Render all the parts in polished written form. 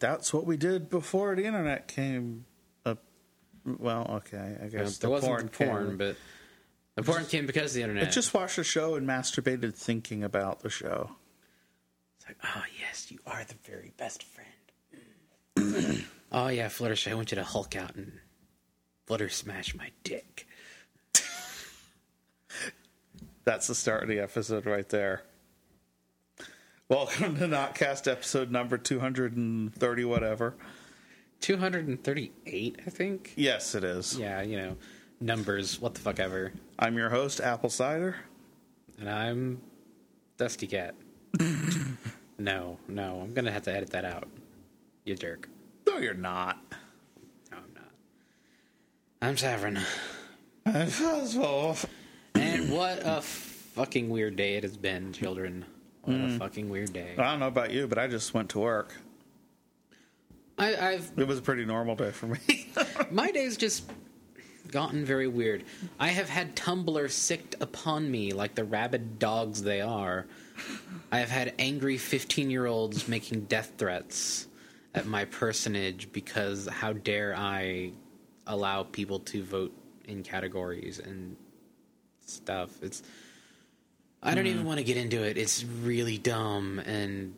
that's what we did before the internet came up. Well, okay, I guess there wasn't porn, but the porn came because of the internet. I just watched the show and masturbated thinking about the show. It's like, oh yes, you are the very best friend. Oh yeah, Fluttershy, I want you to Hulk out and Flutter smash my dick. That's the start of the episode right there. Welcome to Notcast episode number 230 whatever. 238, I think? Yes, it is. Yeah, you know, numbers, what the fuck ever. I'm your host, Apple Cider. And I'm Dusty Cat. No, I'm going to have to edit that out. You jerk. No, you're not. No, I'm not. I'm Savrin. I'm Foswolf. And what a fucking weird day it has been, children. What a fucking weird day. I don't know about you, but I just went to work. It was a pretty normal day for me. My day's just gotten very weird. I have had Tumblr sicked upon me like the rabid dogs they are. I have had angry 15-year-olds making death threats at my personage because how dare I allow people to vote in categories and stuff. I don't even want to get into it. It's really dumb, and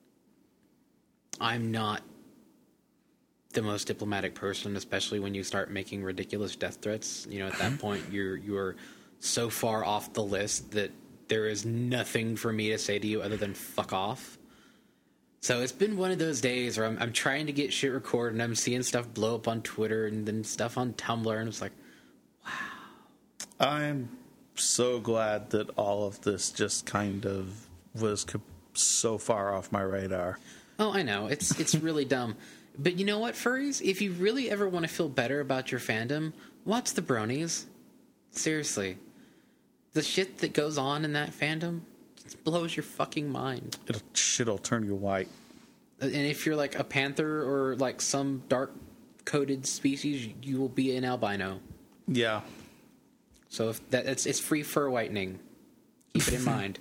I'm not the most diplomatic person, especially when you start making ridiculous death threats. You know, at that point, you're so far off the list that there is nothing for me to say to you other than fuck off. So it's been one of those days where I'm trying to get shit recorded, and I'm seeing stuff blow up on Twitter and then stuff on Tumblr, and it's like, wow. I'm so glad that all of this just kind of was so far off my radar. Oh, I know. It's really dumb. But you know what, furries? If you really ever want to feel better about your fandom, watch the Bronies. Seriously. The shit that goes on in that fandom just blows your fucking mind. Shit'll turn you white. And if you're like a panther or like some dark-coded species, you will be an albino. Yeah. So if it's free fur whitening. Keep it in mind.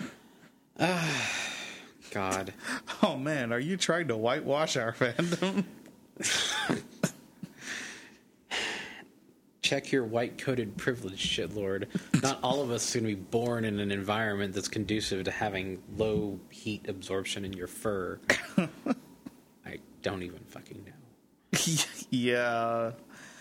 God. Oh man, are you trying to whitewash our fandom? Check your white-coated privilege, shitlord. Not all of us are going to be born in an environment that's conducive to having low heat absorption in your fur. I don't even fucking know. Yeah.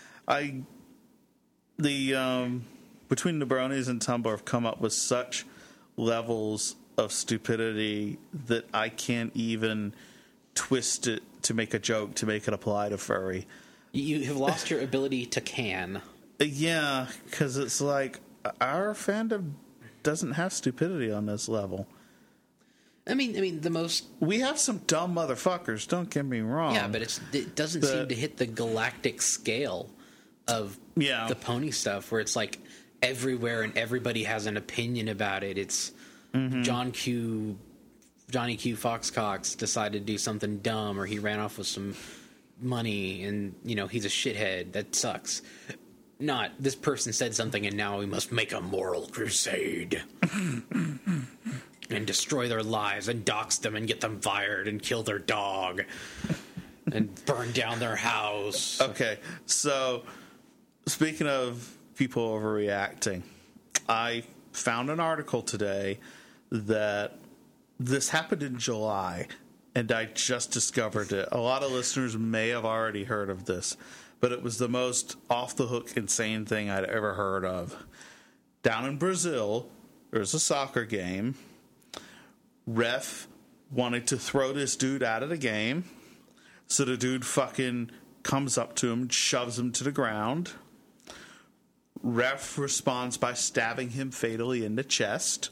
Between the Bronies and Tumblr have come up with such levels of stupidity that I can't even twist it to make a joke to make it apply to furry. You have lost your ability to can. Yeah, because it's like our fandom doesn't have stupidity on this level. I mean, the most... We have some dumb motherfuckers, don't get me wrong. Yeah, but it doesn't seem to hit the galactic scale of the pony stuff, where it's like everywhere and everybody has an opinion about it. It's Johnny Q Foxcox decided to do something dumb, or he ran off with some money and, you know, he's a shithead. That sucks. Not, this person said something and now we must make a moral crusade. And destroy their lives and dox them and get them fired and kill their dog. And burn down their house. Okay, so speaking of people overreacting, I found an article today that this happened in July, and I just discovered it. A lot of listeners may have already heard of this, but it was the most off-the-hook insane thing I'd ever heard of. Down in Brazil, there's a soccer game. Ref wanted to throw this dude out of the game, so the dude fucking comes up to him and shoves him to the ground. Ref responds by stabbing him fatally in the chest.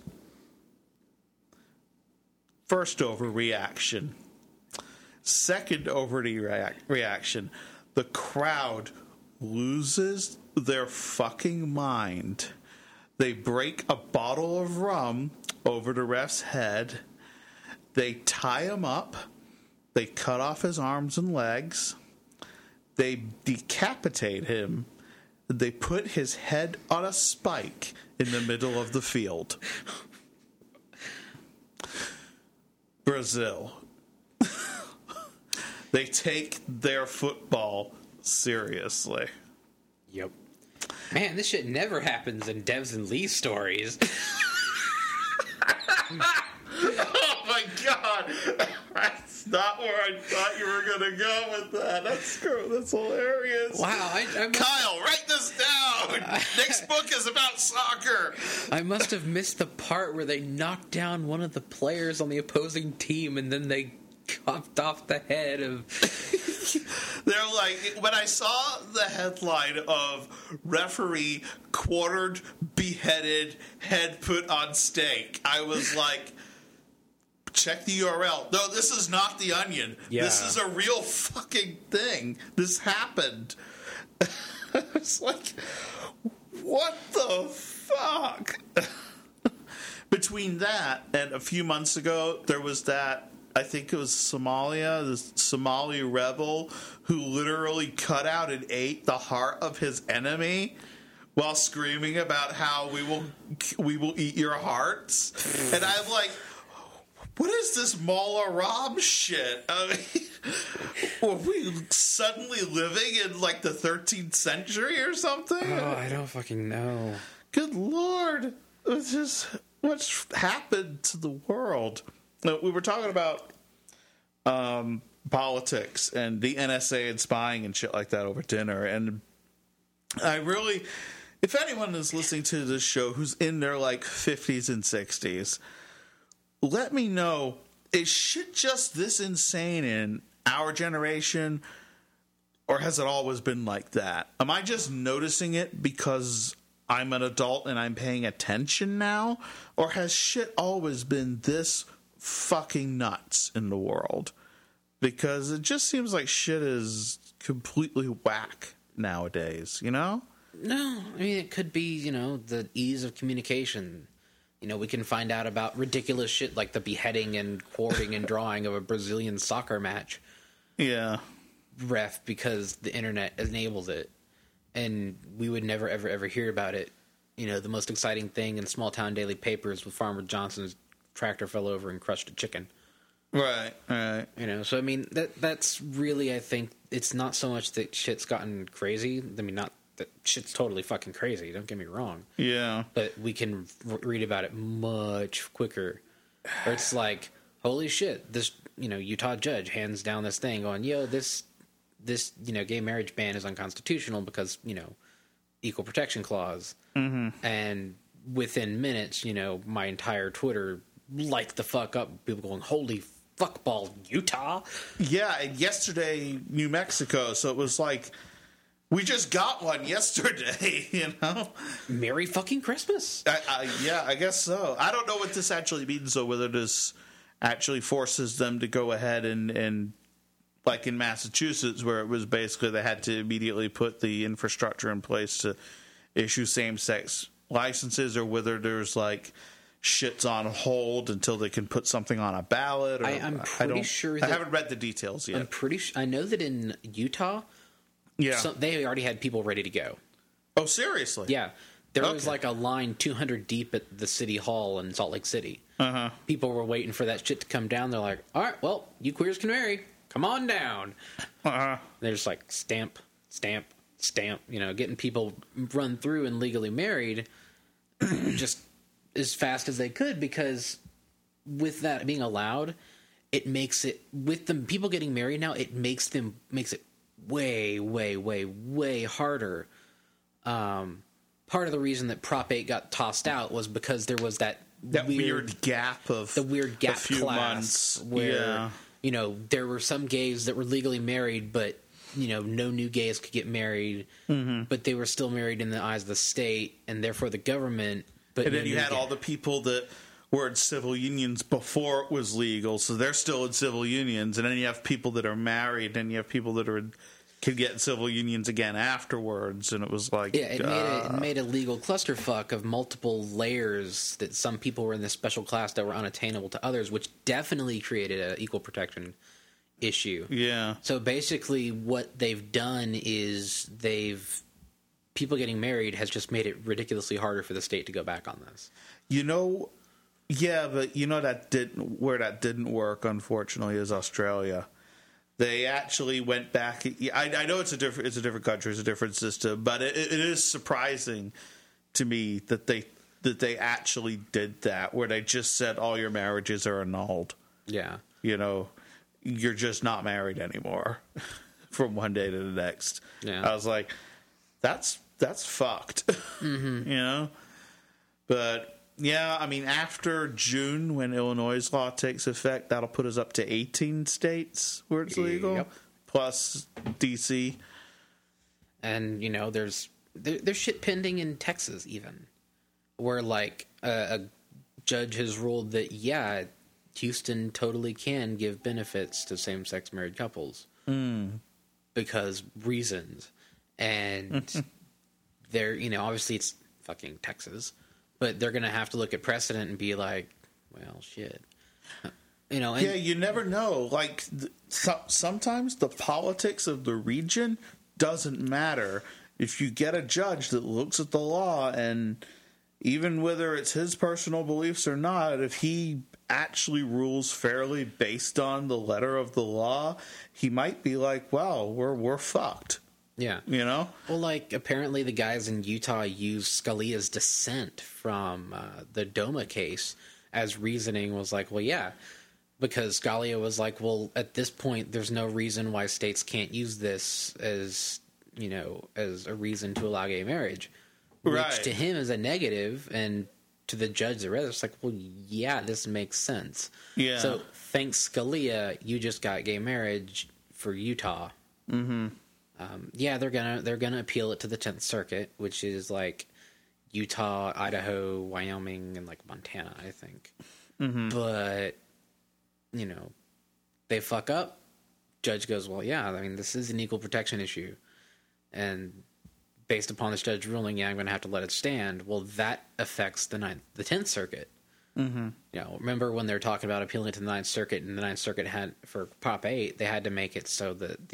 First overreaction. Second overreaction. The crowd loses their fucking mind. They break a bottle of rum over the ref's head. They tie him up. They cut off his arms and legs. They decapitate him. They put his head on a spike in the middle of the field. They take their football seriously. Yep. Man, this shit never happens in Devs and Lee stories. Oh my god! That's not where I thought you were going to go with that. That's hilarious. Wow. Kyle, write this down! Next book is about soccer! I must have missed the part where they knocked down one of the players on the opposing team and then they chopped off the head of... They're like, when I saw the headline of referee quartered, beheaded, head put on stake, I was like, check the URL. No, this is not The Onion. Yeah. This is a real fucking thing. This happened. It's like, what the fuck? Between that and a few months ago, there was that, I think it was Somalia, the Somali rebel who literally cut out and ate the heart of his enemy while screaming about how we will eat your hearts. And I'm like, what is this Mullah Ram shit? I mean, were we suddenly living in like the 13th century or something? Oh, I don't fucking know. Good Lord. It's just, what's happened to the world? We were talking about politics and the NSA and spying and shit like that over dinner. And I really, if anyone is listening to this show who's in their like 50s and 60s, let me know, is shit just this insane in our generation, or has it always been like that? Am I just noticing it because I'm an adult and I'm paying attention now? Or has shit always been this fucking nuts in the world? Because it just seems like shit is completely whack nowadays, you know? No, I mean, it could be, the ease of communication. We can find out about ridiculous shit like the beheading and quartering and drawing of a Brazilian soccer match. Yeah. Ref, because the internet enables it. And we would never, ever, ever hear about it. The most exciting thing in small town daily papers with Farmer Johnson's tractor fell over and crushed a chicken. Right. So I mean, that's really, I think, it's not so much that shit's gotten crazy. I mean, not that shit's totally fucking crazy, don't get me wrong. Yeah. But we can read about it much quicker. Or it's like, holy shit, this, Utah judge hands down this thing going, this, gay marriage ban is unconstitutional because, equal protection clause. Mm-hmm. And within minutes, my entire Twitter lights the fuck up. People going, holy fuckball, Utah. Yeah, and yesterday, New Mexico. So it was like, we just got one yesterday, Merry fucking Christmas. Yeah, I guess so. I don't know what this actually means, though, whether this actually forces them to go ahead and like in Massachusetts, where it was basically they had to immediately put the infrastructure in place to issue same-sex licenses, or whether there's like shit's on hold until they can put something on a ballot. Or, I'm pretty sure that, I haven't read the details yet. I know that in Utah, they already had people ready to go. Oh, seriously? Yeah. There was like a line 200 deep at the city hall in Salt Lake City. Uh-huh. People were waiting for that shit to come down. They're like, all right, well, you queers can marry. Come on down. Uh-huh. They're just like stamp, stamp, stamp, getting people run through and legally married just as fast as they could, because with that being allowed, it makes it, with the people getting married now, it makes it way, way, way, way harder. Part of the reason that Prop 8 got tossed out was because there was that weird gap of a few class months where there were some gays that were legally married, but no new gays could get married, but they were still married in the eyes of the state and therefore the government. But and then you had all the people that were in civil unions before it was legal, so they're still in civil unions, and then you have people that are married, and you have people that could get in civil unions again afterwards, and it was like... Yeah, it made a legal clusterfuck of multiple layers that some people were in this special class that were unattainable to others, which definitely created an equal protection issue. Yeah. So basically what they've done is people getting married has just made it ridiculously harder for the state to go back on this. Yeah, but where that didn't work, unfortunately, is Australia. They actually went back. I know it's a different country, it's a different system, but it is surprising to me that they actually did that, where they just said all your marriages are annulled. Yeah. You're just not married anymore from one day to the next. Yeah. I was like, that's fucked. Mm-hmm. But yeah, I mean, after June, when Illinois' law takes effect, that'll put us up to 18 states where it's legal, yep. plus DC. And there's shit pending in Texas even, where like a judge has ruled that Houston totally can give benefits to same-sex married couples because reasons, and they're obviously it's fucking Texas. But they're going to have to look at precedent and be like, well, shit. And you never know. Like, sometimes the politics of the region doesn't matter. If you get a judge that looks at the law, and even whether it's his personal beliefs or not, if he actually rules fairly based on the letter of the law, he might be like, well, we're fucked. Yeah. Well, like, apparently the guys in Utah used Scalia's dissent from the DOMA case as reasoning. Was like, well, yeah, because Scalia was like, well, at this point, there's no reason why states can't use this as a reason to allow gay marriage. Which to him is a negative, and to the judge that read it, it's like, well, yeah, this makes sense. Yeah. So thanks, Scalia, you just got gay marriage for Utah. Mm-hmm. They're gonna appeal it to the 10th Circuit, which is like Utah, Idaho, Wyoming, and like Montana, I think. Mm-hmm. But they fuck up. Judge goes, well, yeah, I mean, this is an equal protection issue, and based upon this judge ruling, I'm going to have to let it stand. Well, that affects the 10th Circuit. Mm-hmm. Remember when they were talking about appealing to the 9th Circuit, and the 9th Circuit had, for Prop 8, they had to make it so that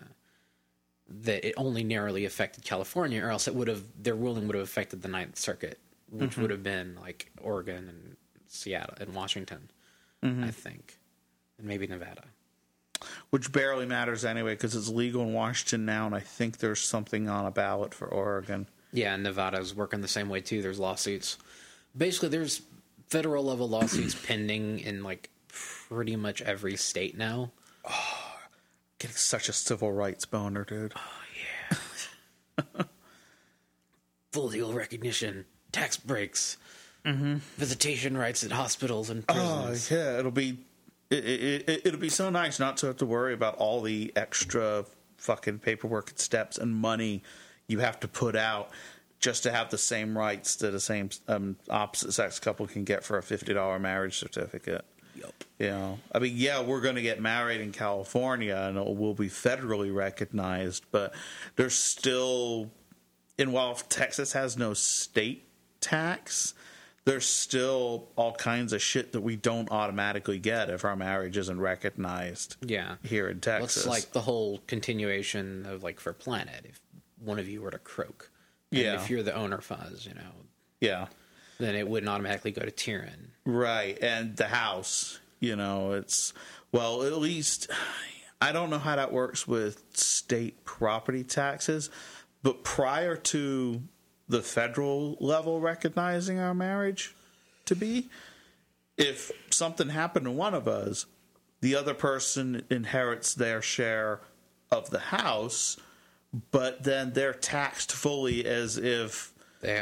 that it only narrowly affected California, or else their ruling would have affected the 9th Circuit, which would have been like Oregon and Seattle and Washington, I think, and maybe Nevada. Which barely matters anyway, because it's legal in Washington now, and I think there's something on a ballot for Oregon. Yeah, and Nevada's working the same way too. There's lawsuits. Basically, there's federal level lawsuits pending in like pretty much every state now. Oh, getting such a civil rights boner, dude. Oh yeah. Full legal recognition, tax breaks, visitation rights at hospitals and prisons. Oh yeah, it'll be so nice not to have to worry about all the extra fucking paperwork and steps and money you have to put out just to have the same rights that a same opposite sex couple can get for a $50 marriage certificate. Yep. I mean, yeah, we're going to get married in California and it will be federally recognized, but there's still, and while Texas has no state tax, there's still all kinds of shit that we don't automatically get if our marriage isn't recognized. Yeah. Here in Texas. Well, it's like the whole continuation of like for Planet, if one of you were to croak. And if you're the owner fuzz, Yeah. then it wouldn't automatically go to Tyrion. Right. And the house, it's, well, at least, I don't know how that works with state property taxes, but prior to the federal level recognizing our marriage to be, if something happened to one of us, the other person inherits their share of the house, but then they're taxed fully as if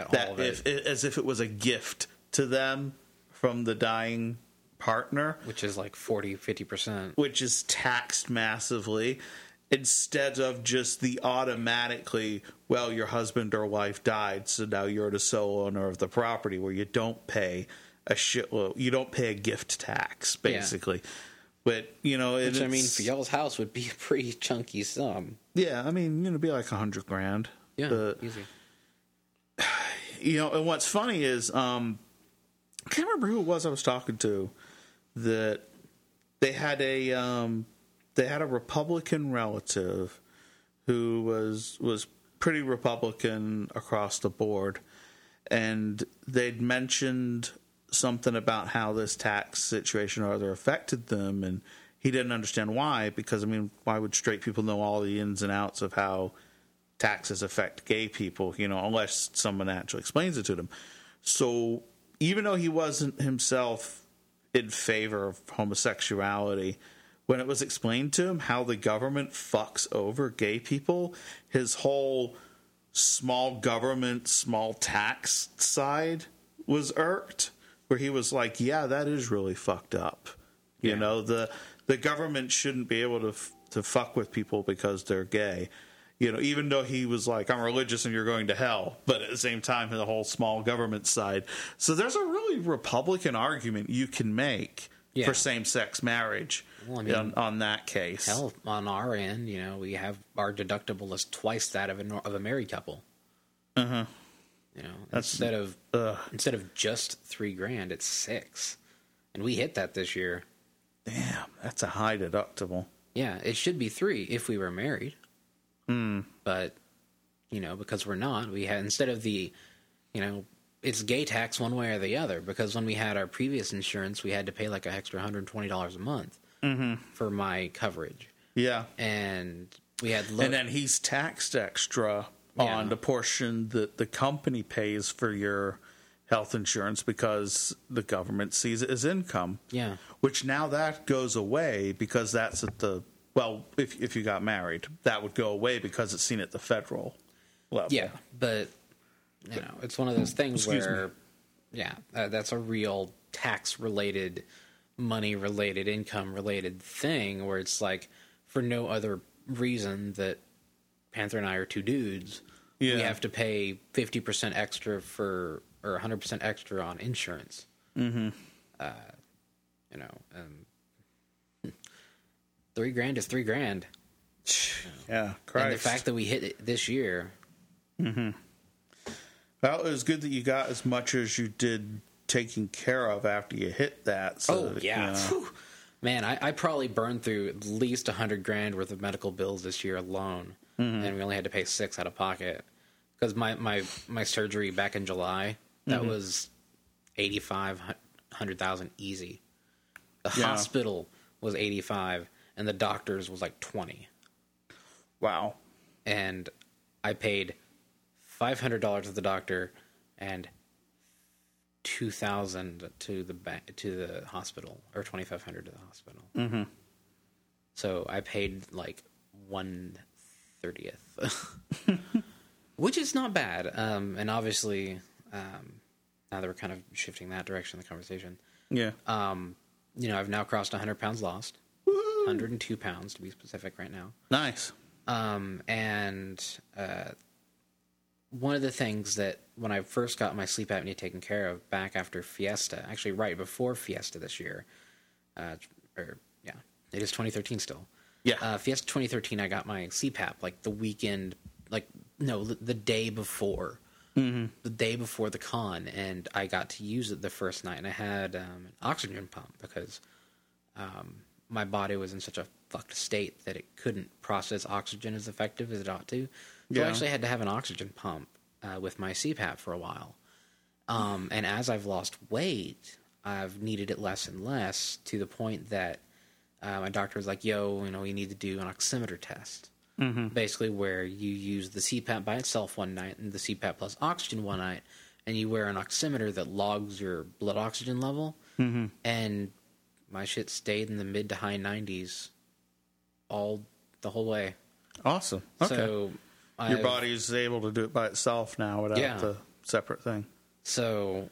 as if it was a gift to them from the dying partner, which is like 40-50%, which is taxed massively, instead of just the automatically, well, your husband or wife died, so now you're the sole owner of the property, where you don't pay a shitload, you don't pay a gift tax, basically. Yeah. But, which, I mean, for y'all's house would be a pretty chunky sum. Yeah, I mean, it'd be like $100,000. Yeah, easy. And what's funny is, I can't remember who it was I was talking to, that they had a Republican relative who was pretty Republican across the board, and they'd mentioned something about how this tax situation or other affected them, and he didn't understand why, because, I mean, why would straight people know all the ins and outs of how taxes affect gay people, unless someone actually explains it to them. So even though he wasn't himself in favor of homosexuality, when it was explained to him how the government fucks over gay people, his whole small government, small tax side was irked, where he was like, yeah, that is really fucked up. Yeah. The government shouldn't be able to fuck with people because they're gay. Even though he was like, I'm religious and you're going to hell, but at the same time, the whole small government side. So there's a really Republican argument you can make for same-sex marriage on that case. Hell, on our end, we have our deductible is twice that of a married couple. Uh-huh. Instead of just $3,000, it's $6,000, and we hit that this year. Damn, that's a high deductible. Yeah, it should be $3,000 if we were married. But, because we're not, we had, instead of the, it's gay tax one way or the other, because when we had our previous insurance, we had to pay like an extra $120 a month for my coverage. Yeah. And we had... and then he's taxed extra on the portion that the company pays for your health insurance because the government sees it as income. Yeah. Which now that goes away because that's at the... Well, if you got married, that would go away because it's seen at the federal level. Yeah, but, it's one of those things where, that's a real tax-related, money-related, income-related thing where it's like, for no other reason that Panther and I are two dudes, we have to pay 50% extra or 100% extra on insurance. Mm-hmm. $3,000 is $3,000. Yeah, Christ. And the fact that we hit it this year. Mm-hmm. Well, it was good that you got as much as you did taken care of after you hit that. So Man, I probably burned through at least $100,000 worth of medical bills this year alone, and we only had to pay $6,000 out of pocket because my surgery back in July that was $100,000 easy. The hospital was $85,000. And the doctor's was like $20,000. Wow. And I paid $500 to the doctor and $2,000 to the hospital, or $2,500 to the hospital. Mm-hmm. So I paid like 1/30, which is not bad. And obviously, now that we're kind of shifting that direction in the conversation, I've now crossed 100 pounds lost. 102 pounds to be specific right now. Nice. And one of the things that when I first got my sleep apnea taken care of back after Fiesta, actually right before Fiesta this year, it is 2013 still. Yeah. Fiesta 2013, I got my CPAP like the weekend, the day before. Mm-hmm. The day before the con, and I got to use it the first night, and I had an oxygen pump because my body was in such a fucked state that it couldn't process oxygen as effective as it ought to. So I actually had to have an oxygen pump with my CPAP for a while. And as I've lost weight, I've needed it less and less to the point that my doctor was like, you need to do an oximeter test. Mm-hmm. Basically where you use the CPAP by itself one night and the CPAP plus oxygen one night, and you wear an oximeter that logs your blood oxygen level. Mm-hmm. And my shit stayed in the mid to high 90s the whole way. Awesome. Okay. So your body's able to do it by itself now without the separate thing. So,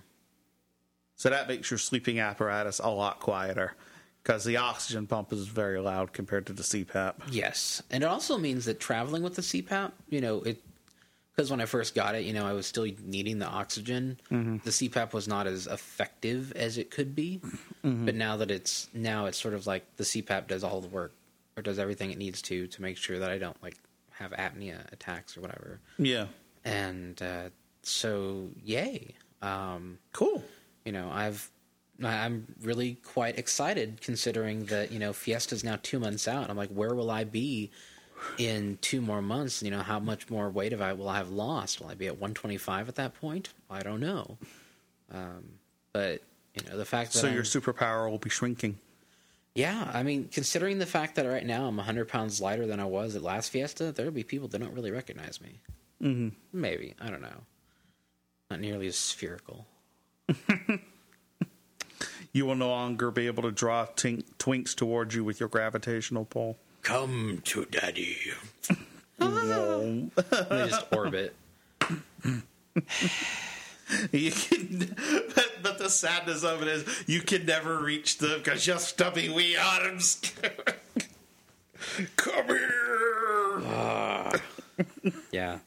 So that makes your sleeping apparatus a lot quieter because the oxygen pump is very loud compared to the CPAP. Yes. And it also means that traveling with the CPAP, because when I first got it, I was still needing the oxygen. Mm-hmm. The CPAP was not as effective as it could be. Mm-hmm. But now it's sort of like the CPAP does all the work or does everything it needs to make sure that I don't have apnea attacks or whatever. Yeah. And so, yay. Cool. I'm really quite excited considering that, Fiesta's now 2 months out. I'm like, where will I be in 2 more months? How much more weight will I have lost? Will I be at 125 at that point? I don't know. But, the fact that... So your superpower will be shrinking. Yeah, I mean, considering the fact that right now I'm 100 pounds lighter than I was at last Fiesta, there'll be people that don't really recognize me. Mm-hmm. Maybe. I don't know. Not nearly as spherical. You will no longer be able to draw twinks towards you with your gravitational pull. Come to daddy. They just orbit. You can, but the sadness of it is you can never reach them because you're stubby wee arms. Come here. Yeah.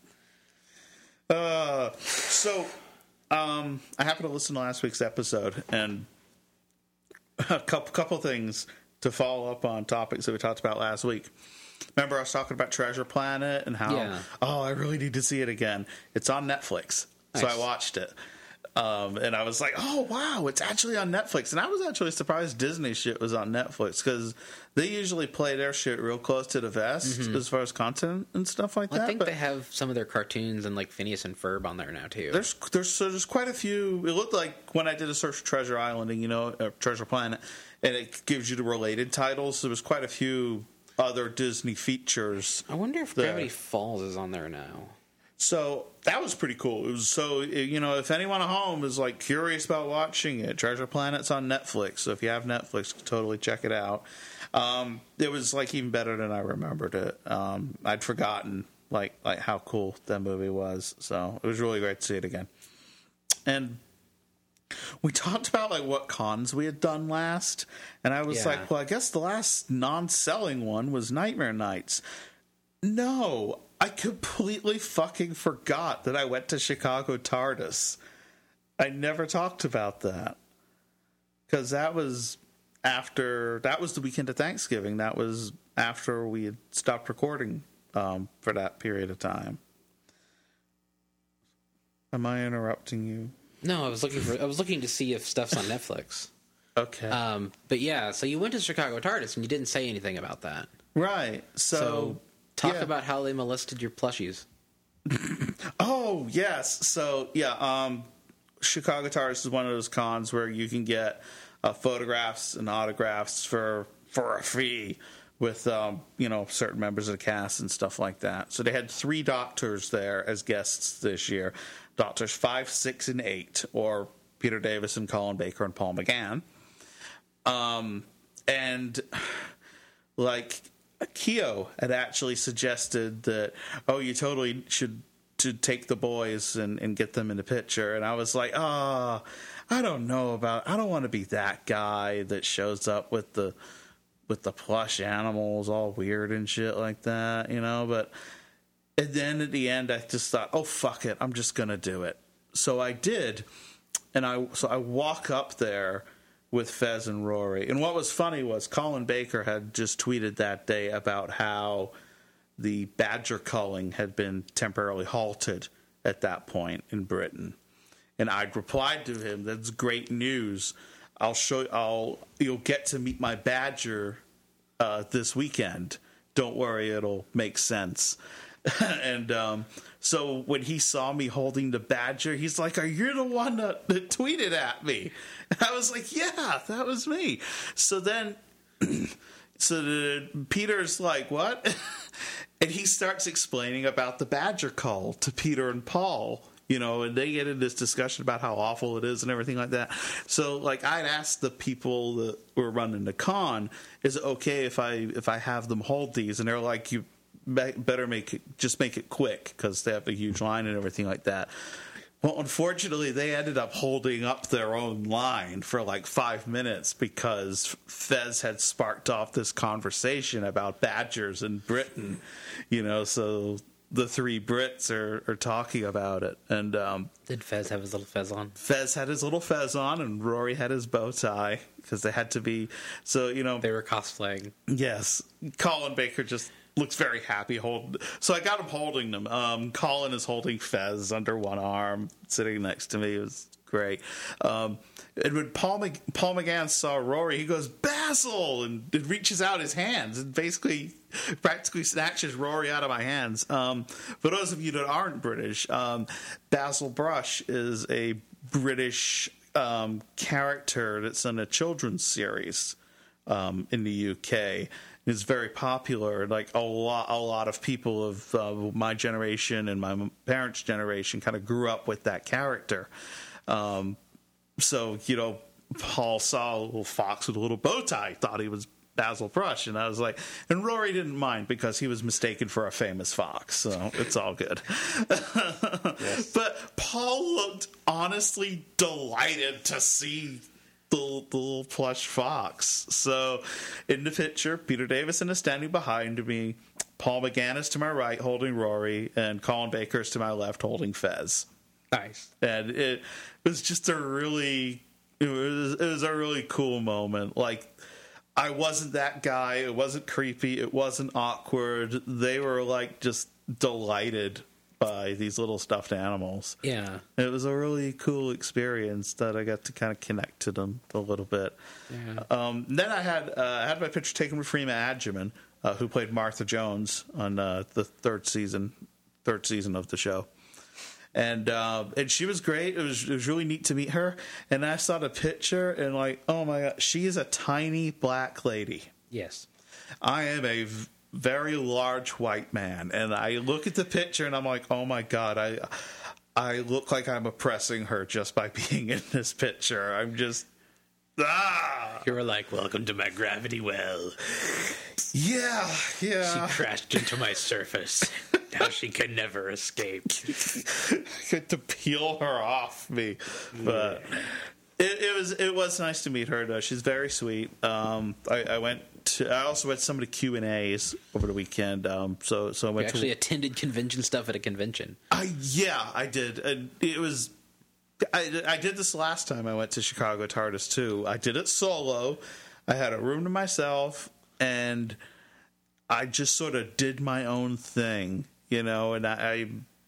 So, I happened to listen to last week's episode, and a couple things to follow up on topics that we talked about last week. Remember, I was talking about Treasure Planet and how, I really need to see it again. It's on Netflix. Nice. So I watched it. And I was like, oh, wow, it's actually on Netflix. And I was actually surprised Disney shit was on Netflix because they usually play their shit real close to the vest as far as content and stuff like that. I think they have some of their cartoons and like Phineas and Ferb on there now, too. There's quite a few. It looked like when I did a search for Treasure Island and, Treasure Planet, and it gives you the related titles, there was quite a few other Disney features. I wonder if Gravity Falls is on there now. So that was pretty cool. It was if anyone at home is like curious about watching it, Treasure Planet's on Netflix. So if you have Netflix, totally check it out. It was like even better than I remembered it. I'd forgotten like how cool that movie was. So it was really great to see it again. And we talked about like what cons we had done last, and I was like, well, I guess the last non-selling one was Nightmare Nights. No, I completely fucking forgot that I went to Chicago TARDIS. I never talked about that. Because that was the weekend of Thanksgiving. That was after we had stopped recording for that period of time. Am I interrupting you? No, I was looking to see if stuff's on Netflix. Okay. But yeah, so you went to Chicago TARDIS and you didn't say anything about that. Right. So talk about how they molested your plushies. Oh, yes. So, Chicago TARDIS is one of those cons where you can get photographs and autographs for a fee with, certain members of the cast and stuff like that. So they had 3 doctors there as guests this year. Doctors 5, 6, and 8, or Peter Davison, Colin Baker, and Paul McGann. And, like, Keo had actually suggested that, you totally should take the boys and get them in the picture. And I was like, I don't want to be that guy that shows up with the plush animals all weird and shit like that, but and then at the end I just thought, oh fuck it, I'm just gonna do it. So I did, and I walk up there with Fez and Rory. And what was funny was Colin Baker had just tweeted that day about how the badger culling had been temporarily halted at that point in Britain. And I'd replied to him, that's great news. You'll get to meet my badger this weekend. Don't worry, it'll make sense. And so when he saw me holding the badger, he's like, are you the one that tweeted at me? And I was like, yeah, that was me. So then Peter's like, what? And he starts explaining about the badger call to Peter and Paul, and they get in this discussion about how awful it is and everything like that. So, like, I'd asked the people that were running the con, is it okay if I have them hold these? And they're like, you better make it quick because they have a huge line and everything like that. Well, unfortunately, they ended up holding up their own line for like 5 minutes because Fez had sparked off this conversation about badgers in Britain, so the 3 Brits are talking about it. And did Fez have his little fez on? Fez had his little fez on, and Rory had his bow tie because they had to be. So they were cosplaying. Yes, Colin Baker just looks very happy so I got him holding them. Colin is holding Fez under one arm, sitting next to me. It was great. And when Paul McGann saw Rory, he goes, Basil, and it reaches out his hands and practically snatches Rory out of my hands. For those of you that aren't British, Basil Brush is a British character that's in a children's series in the UK. It's very popular. Like a lot of people of my generation and my parents' generation kind of grew up with that character. So, you know, Paul saw a little fox with a little bow tie, thought he was Basil Brush, and I was like, and Rory didn't mind because he was mistaken for a famous fox, so it's all good. Yes. But Paul looked honestly delighted to see the little plush fox. So in the picture, Peter Davison is standing behind me, Paul McGannis to my right holding Rory, and Colin Baker is to my left holding Fez. Nice. And it was just a really cool moment. Like, I wasn't that guy. It wasn't creepy. It wasn't awkward. They were like just delighted by these little stuffed animals. Yeah. It was a really cool experience that I got to kind of connect to them a little bit. Yeah. Then I had my picture taken with Freema Agyeman, who played Martha Jones on the third season of the show. And she was great. It was really neat to meet her. And I saw the picture and like, oh my God, she is a tiny black lady. Yes. I am a very large white man. And I look at the picture and I'm like, oh my God, I look like I'm oppressing her just by being in this picture. I'm just, You were like, welcome to my gravity well. Yeah. She crashed into my surface. Now she can never escape. I get to peel her off me, but it was nice to meet her. Though she's very sweet. I also went to some of the Q&As over the weekend. So I went actually attended convention stuff at a convention. I did. And it was. I did this last time I went to Chicago TARDIS too. I did it solo. I had a room to myself, and I just sort of did my own thing. You know, and I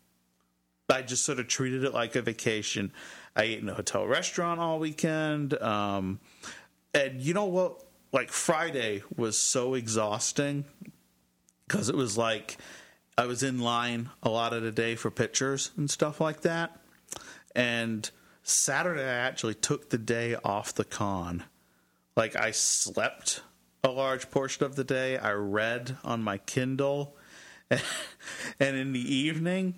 just sort of treated it like a vacation. I ate in a hotel restaurant all weekend. And you know what? Like, Friday was so exhausting because it was like I was in line a lot of the day for pictures and stuff like that. And Saturday, I actually took the day off the con. Like, I slept a large portion of the day. I read on my Kindle. And in the evening,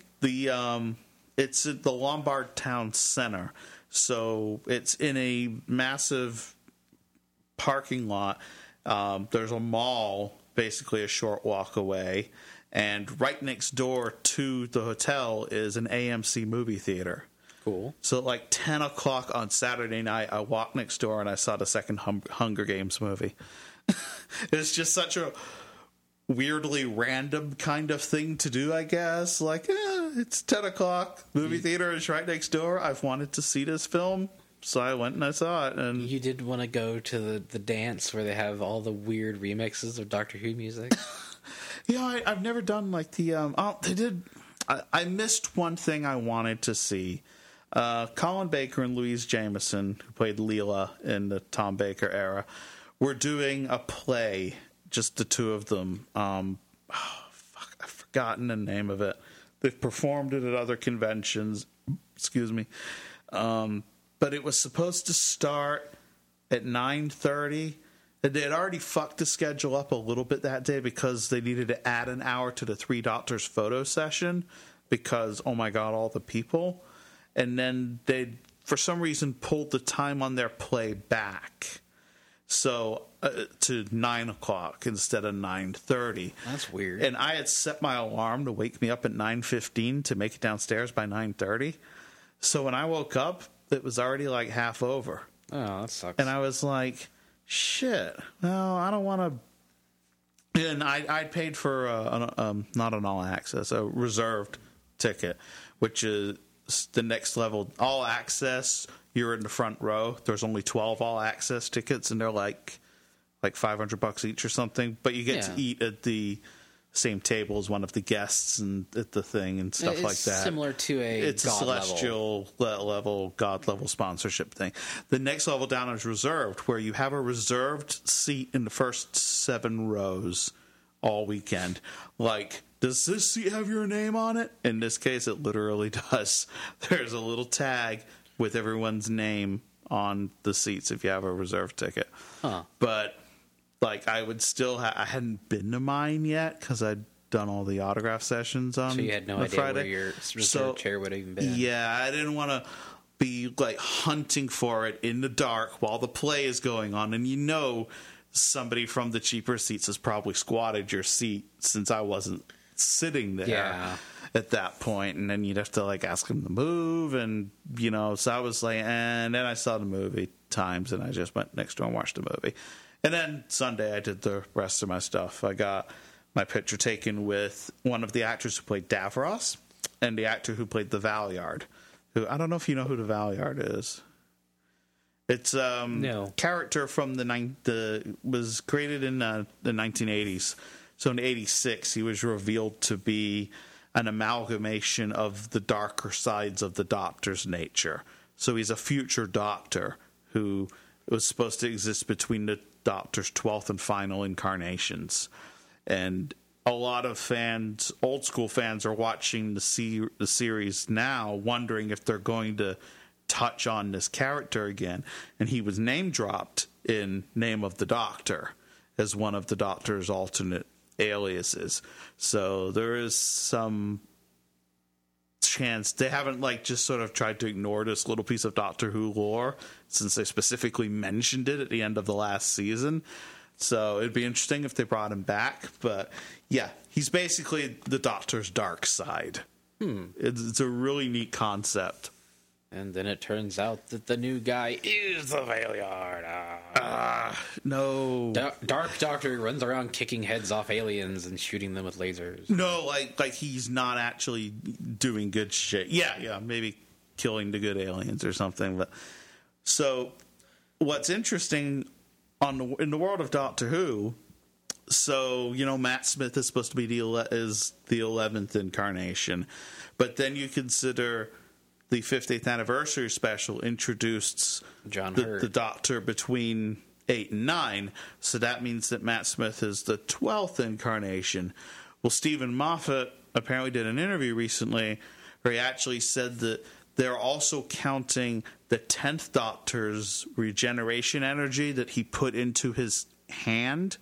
it's at the Lombard Town Center. So it's in a massive parking lot. There's a mall basically a short walk away. And right next door to the hotel is an AMC movie theater. Cool. So at like 10 o'clock on Saturday night, I walked next door and I saw the second Hunger Games movie. It's just such a weirdly random kind of thing to do, I guess. Like, it's 10 o'clock. Movie theater is right next door. I've wanted to see this film, so I went and I saw it. And you did want to go to the dance where they have all the weird remixes of Doctor Who music? Yeah, I've never done like the... they did... I missed one thing I wanted to see. Colin Baker and Louise Jameson, who played Leela in the Tom Baker era, were doing a play, just the two of them. I've forgotten the name of it. They've performed it at other conventions. Excuse me. But it was supposed to start at 9:30. They had already fucked the schedule up a little bit that day because they needed to add an hour to the Three Doctors photo session because, oh my God, all the people. And then they, for some reason, pulled the time on their play back. So to 9 o'clock instead of 9:30. That's weird. And I had set my alarm to wake me up at 9:15 to make it downstairs by 9:30. So when I woke up, it was already like half over. Oh, that sucks. And I was like, shit. No, I don't want to. And I'd paid for not an all access, a reserved ticket, which is the next level. All access, you're in the front row. There's only 12 all access tickets, and they're like $500 each or something. But you get to eat at the same table as one of the guests and at the thing and stuff like that. Similar to it's God a celestial level, God level sponsorship thing. The next level down is reserved, where you have a reserved seat in the first 7 rows all weekend. Like, does this seat have your name on it? In this case, it literally does. There's a little tag with everyone's name on the seats if you have a reserved ticket. Huh. But like I would still I hadn't been to mine yet because I'd done all the autograph sessions on. So you had no idea Friday. Where your reserve chair would have even been. Yeah, I didn't want to be like hunting for it in the dark while the play is going on, and somebody from the cheaper seats has probably squatted your seat since I wasn't sitting there at that point, and then you'd have to like ask them to move, and so I was like, and then I saw the movie times, and I just went next door and watched the movie, and then Sunday I did the rest of my stuff. I got my picture taken with one of the actors who played Davros and the actor who played the Valeyard, who I don't know if you know who the Valeyard is. It's no. Character from was created in the 1980s. So in 86, he was revealed to be an amalgamation of the darker sides of the Doctor's nature. So he's a future Doctor who was supposed to exist between the Doctor's 12th and final incarnations. And a lot of fans, old school fans, are watching the series now, wondering if they're going to touch on this character again. And he was name dropped in Name of the Doctor as one of the Doctor's alternate aliases. So there is some chance they haven't just sort of tried to ignore this little piece of Doctor Who lore, since they specifically mentioned it at the end of the last season. So it'd be interesting if they brought him back. But yeah, he's basically the Doctor's dark side. It's a really neat concept. And then it turns out that the new guy is the Valeyard. No. Dark Doctor runs around kicking heads off aliens and shooting them with lasers. No, like he's not actually doing good shit. Yeah, maybe killing the good aliens or something. But so what's interesting in the world of Doctor Who, so Matt Smith is supposed to be the 11th incarnation, but then you consider the 50th anniversary special introduced John Hurt, the Doctor between 8 and 9, so that means that Matt Smith is the 12th incarnation. Well, Stephen Moffat apparently did an interview recently where he actually said that they're also counting the 10th Doctor's regeneration energy that he put into his hand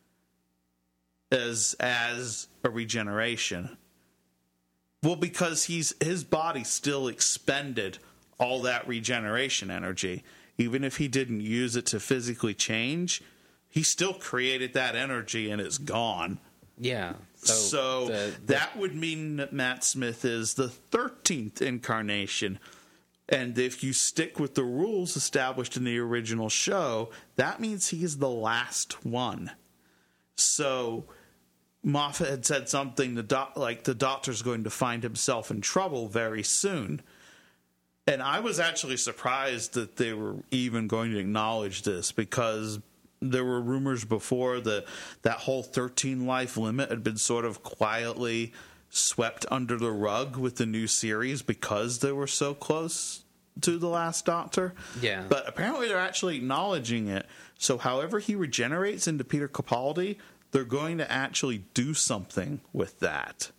as a regeneration. Well, because his body still expended all that regeneration energy. Even if he didn't use it to physically change, he still created that energy and it's gone. Yeah. So that would mean that Matt Smith is the 13th incarnation. And if you stick with the rules established in the original show, that means he is the last one. So Moffat had said something like the Doctor's going to find himself in trouble very soon. And I was actually surprised that they were even going to acknowledge this, because there were rumors before that whole 13 life limit had been sort of quietly swept under the rug with the new series because they were so close to the last Doctor. Yeah. But apparently they're actually acknowledging it. So however he regenerates into Peter Capaldi, they're going to actually do something with that.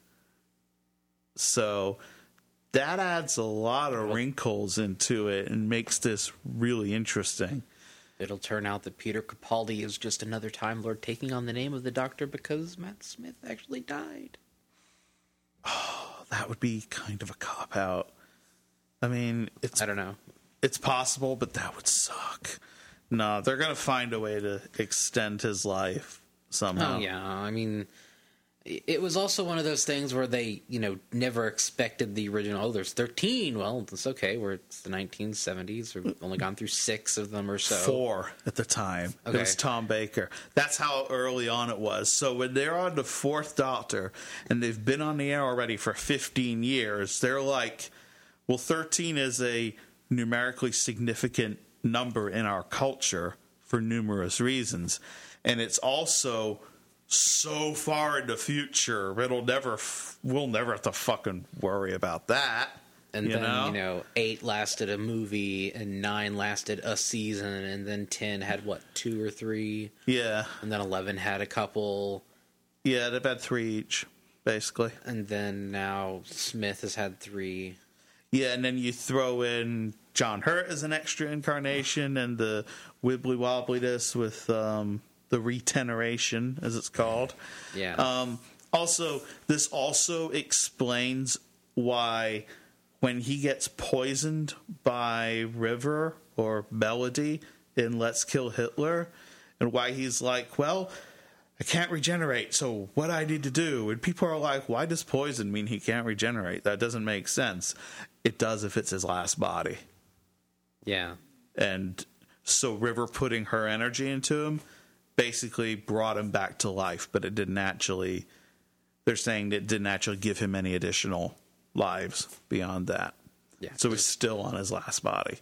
So that adds a lot of wrinkles into it and makes this really interesting. It'll turn out that Peter Capaldi is just another Time Lord taking on the name of the Doctor because Matt Smith actually died. Oh, that would be kind of a cop-out. I mean, I don't know. It's possible, but that would suck. No, they're going to find a way to extend his life somehow. Oh, yeah. I mean, it was also one of those things where they, never expected the original. Oh, there's 13. Well, it's okay. It's the 1970s. We've only gone through 6 of them or so. 4 at the time. Okay. It was Tom Baker. That's how early on it was. So when they're on the 4th Doctor and they've been on the air already for 15 years, they're like, well, 13 is a numerically significant number in our culture for numerous reasons. And it's also so far in the future, we'll never have to fucking worry about that. And then, 8 lasted a movie, and 9 lasted a season, and then 10 had, 2 or 3? Yeah. And then 11 had a couple. Yeah, they've had 3 each, basically. And then now Smith has had 3. Yeah, and then you throw in John Hurt as an extra incarnation, and the wibbly wobbliness with the regeneration, as it's called. Yeah. Also, this also explains why when he gets poisoned by River or Melody in Let's Kill Hitler, and why he's like, well, I can't regenerate, so what I need to do? And people are like, why does poison mean he can't regenerate? That doesn't make sense. It does if it's his last body. Yeah. And so River putting her energy into him basically brought him back to life, but it didn't actually, they're saying it didn't actually give him any additional lives beyond that. Yeah. So he's still on his last body.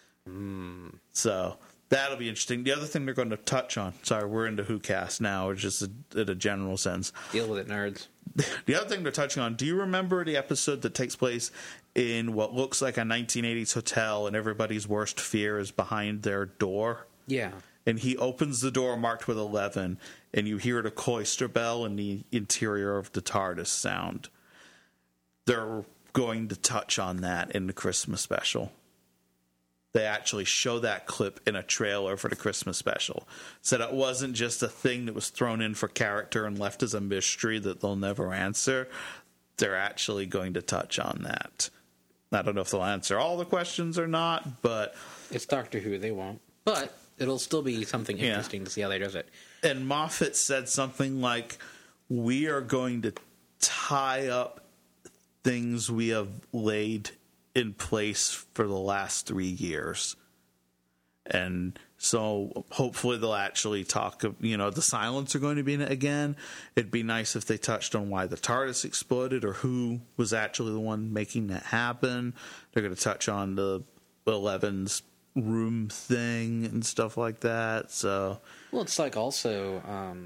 So that'll be interesting. The other thing they're going to touch on, sorry, we're into WhoCast now, it's just in a general sense. Deal with it, nerds. The other thing they're touching on, do you remember the episode that takes place in what looks like a 1980s hotel and everybody's worst fear is behind their door? Yeah. And he opens the door marked with 11, and you hear the cloister bell and the interior of the TARDIS sound. They're going to touch on that in the Christmas special. They actually show that clip in a trailer for the Christmas special. So that wasn't just a thing that was thrown in for character and left as a mystery that they'll never answer. They're actually going to touch on that. I don't know if they'll answer all the questions or not, but... It's Doctor Who, they won't. But it'll still be something interesting to see how they does it. And Moffat said something like, we are going to tie up things we have laid in place for the last 3 years. And so hopefully they'll actually talk, the Silents are going to be in it again. It'd be nice if they touched on why the TARDIS exploded or who was actually the one making that happen. They're going to touch on the 11's room thing and stuff like that. So, well, it's like also,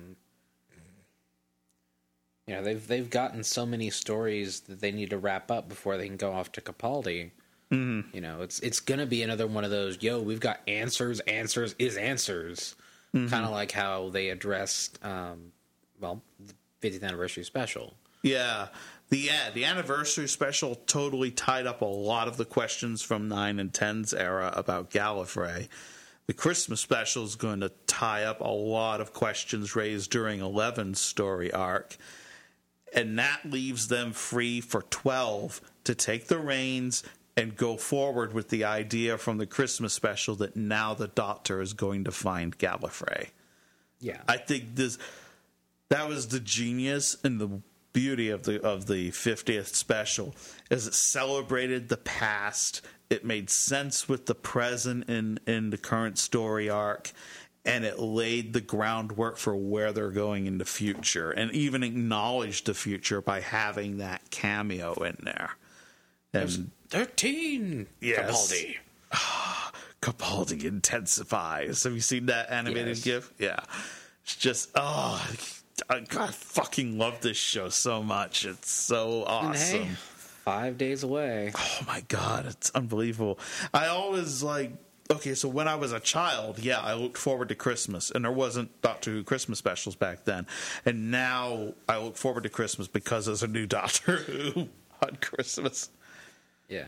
they've gotten so many stories that they need to wrap up before they can go off to Capaldi. Mm-hmm. It's going to be another one of those, we've got answers is answers. Mm-hmm. Kind of like how they addressed, the 50th anniversary special. Yeah. The anniversary special totally tied up a lot of the questions from 9 and 10's era about Gallifrey. The Christmas special is going to tie up a lot of questions raised during 11's story arc. And that leaves them free for 12 to take the reins and go forward with the idea from the Christmas special that now the Doctor is going to find Gallifrey. Yeah. I think that was the genius and the beauty of the 50th special, is it celebrated the past, it made sense with the present in the current story arc, and it laid the groundwork for where they're going in the future, and even acknowledged the future by having that cameo in there. And 13 yes. Capaldi. Capaldi intensifies. Have you seen that animated GIF? Yeah. It's just, I fucking love this show so much. It's so awesome. And hey, 5 days away. Oh my God, it's unbelievable. I always so when I was a child, I looked forward to Christmas, and there wasn't Doctor Who Christmas specials back then. And now I look forward to Christmas because there's a new Doctor Who on Christmas. Yeah.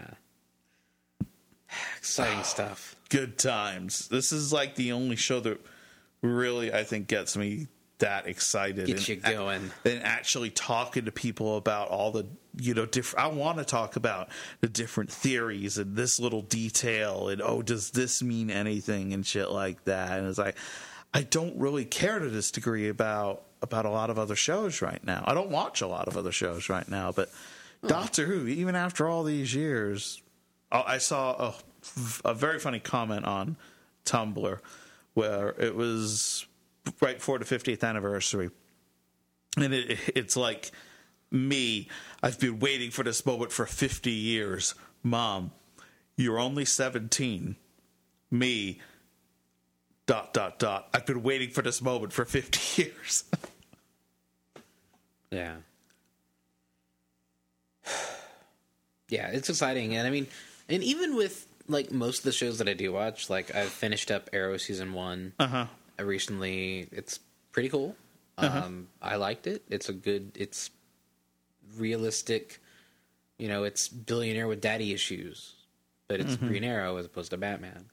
Exciting stuff. Good times. This is like the only show that really, I think, gets me that excited. Get you going. And actually talking to people about all the, I want to talk about the different theories and this little detail and, does this mean anything and shit like that. And it's like, I don't really care to this degree about a lot of other shows right now. I don't watch a lot of other shows right now, but Doctor Who, even after all these years, I saw a very funny comment on Tumblr where it was right before the 50th anniversary. And it's like, me, I've been waiting for this moment for 50 years. Mom, you're only 17. Me, ... I've been waiting for this moment for 50 years. Yeah. Yeah, it's exciting. And I mean, and even with most of the shows that I do watch, I've finished up Arrow season 1 recently. It's pretty cool. I liked it. It's realistic. It's billionaire with daddy issues, but it's Green Arrow as opposed to Batman.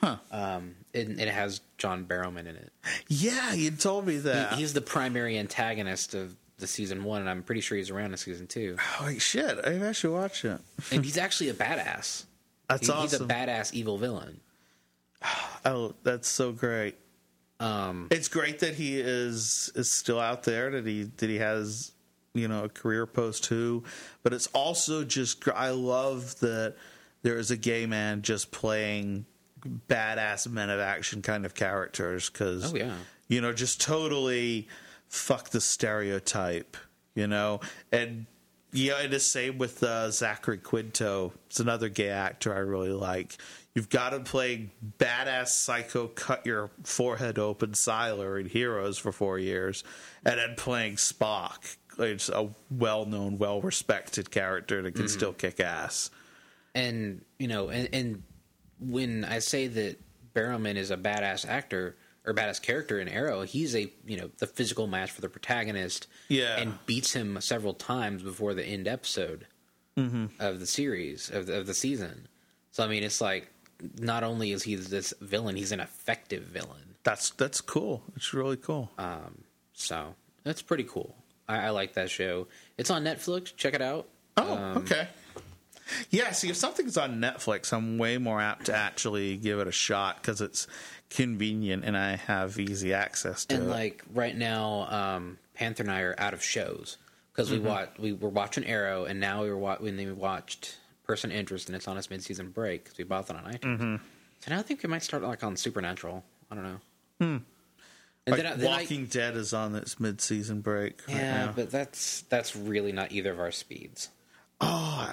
Huh. It has John Barrowman in it. Yeah, you told me that. He's the primary antagonist of the season 1, and I'm pretty sure he's around in season 2. Oh, shit. I've actually watched it. And he's actually a badass. That's awesome. He's a badass evil villain. Oh, that's so great. It's great that he is still out there, that he has, a career post Who, but it's also just, I love that there is a gay man just playing badass men of action kind of characters, because, just totally fuck the stereotype, and and the same with Zachary Quinto. It's another gay actor I really like. You've got to play badass psycho, cut your forehead open Sylar in Heroes for 4 years, and then playing Spock. It's a well-known, well-respected character that can still kick ass. And, and when I say that Barrowman is a badass actor or badass character in Arrow, he's the physical match for the protagonist, and beats him several times before the end episode of the series of the season. So I mean, it's like, not only is he this villain, he's an effective villain. That's cool. It's really cool. So that's pretty cool. I like that show. It's on Netflix. Check it out. Oh, okay. Yeah, see, if something's on Netflix, I'm way more apt to actually give it a shot because it's convenient and I have easy access to it. And like right now, Panther and I are out of shows because we were watching Arrow, and now we watched Person of Interest, and it's on its mid-season break because we bought that on iTunes. So now I think we might start like on Supernatural. I don't know. And like Walking Dead is on its mid-season break. Yeah, but that's really not either of our speeds. Oh,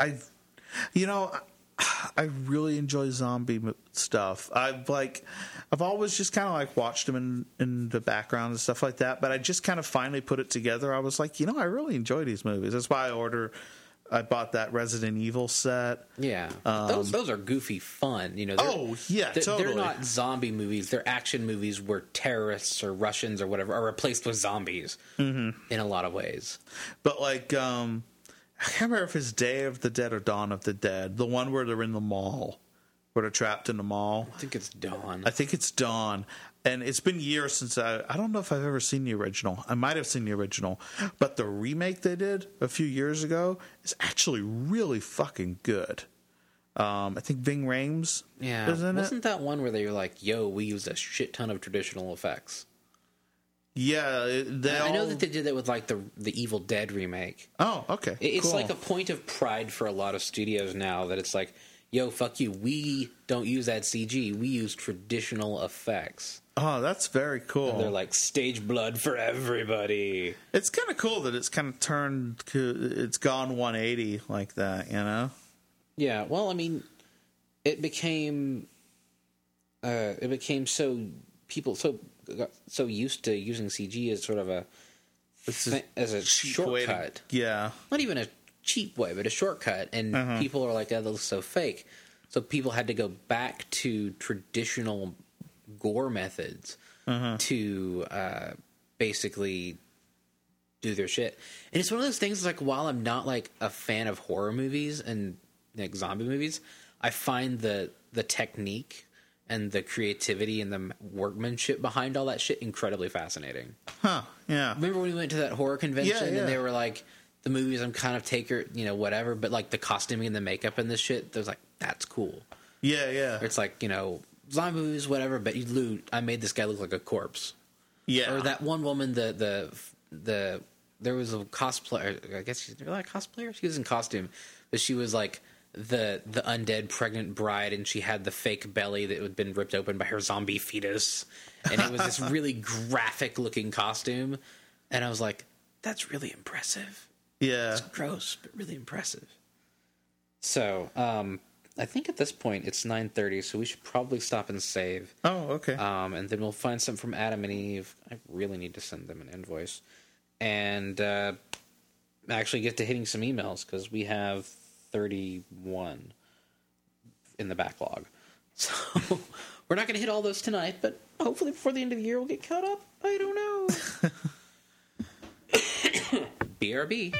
I really enjoy zombie stuff. I've always just kind of like watched them in the background and stuff like that. But I just kind of finally put it together. I was like, I really enjoy these movies. That's why I bought that Resident Evil set. Yeah, those are goofy fun. Totally. They're not zombie movies. They're action movies where terrorists or Russians or whatever are replaced with zombies in a lot of ways. But like, I can't remember if it's Day of the Dead or Dawn of the Dead. The one where they're in the mall, where they're trapped in the mall. I think it's Dawn. I think it's Dawn. And it's been years since I don't know if I've ever seen the original. I might have seen the original. But the remake they did a few years ago is actually really fucking good. I think Ving Rhames is in it. Wasn't that one where they were like, yo, we used a shit ton of traditional effects? Yeah. I know that they did that with like the Evil Dead remake. Oh, okay. It's like a point of pride for a lot of studios now that it's like, yo, fuck you. We don't use that CG. We use traditional effects. Oh, that's very cool. And they're like, stage blood for everybody. It's kind of cool that it's kind of it's gone 180 like that, Yeah, well, I mean, it became so people so used to using CG as sort of as a shortcut. Not even a cheap way, but a shortcut. And people are like, oh, that looks so fake. So people had to go back to traditional gore methods to basically do their shit. And it's one of those things like, while I'm not like a fan of horror movies and like zombie movies, I find the technique and the creativity and the workmanship behind all that shit incredibly fascinating. Yeah. Remember when we went to that horror convention and they were like, the movies I'm kind of whatever, but like the costuming and the makeup and this shit, there's like, that's cool. Yeah. It's like, zombie movies, whatever, but I made this guy look like a corpse. Yeah. Or that one woman, there was a cosplayer, I guess she's like a cosplayer? She was in costume, but she was like the undead pregnant bride, and she had the fake belly that had been ripped open by her zombie fetus. And it was this really graphic looking costume. And I was like, that's really impressive. Yeah. It's gross, but really impressive. So, I think at this point it's 9:30, so we should probably stop and save. Oh, okay. And then we'll find something from Adam and Eve. I really need to send them an invoice. And actually get to hitting some emails, because we have 31 in the backlog. So we're not going to hit all those tonight, but hopefully before the end of the year we'll get caught up. I don't know. BRB.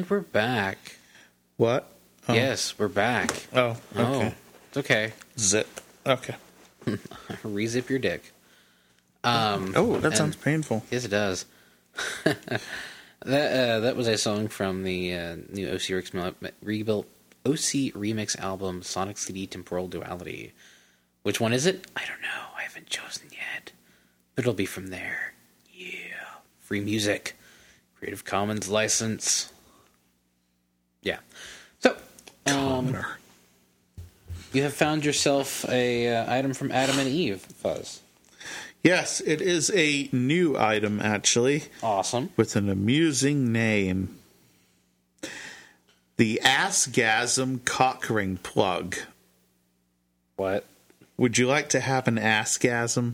And we're back. What? Oh. Yes, we're back. Oh, okay. Oh, it's okay. Zip. Okay. Rezip your dick. That sounds painful. Yes, it does. That was a song from the new OC Remix album, Sonic CD Temporal Duality. Which one is it? I don't know. I haven't chosen yet. But it'll be from there. Yeah. Free music. Creative Commons license. Yeah. So, you have found yourself a item from Adam and Eve, Fuzz. Yes, it is a new item, actually. Awesome. With an amusing name. The Assgasm Cock Ring Plug. What? Would you like to have an assgasm?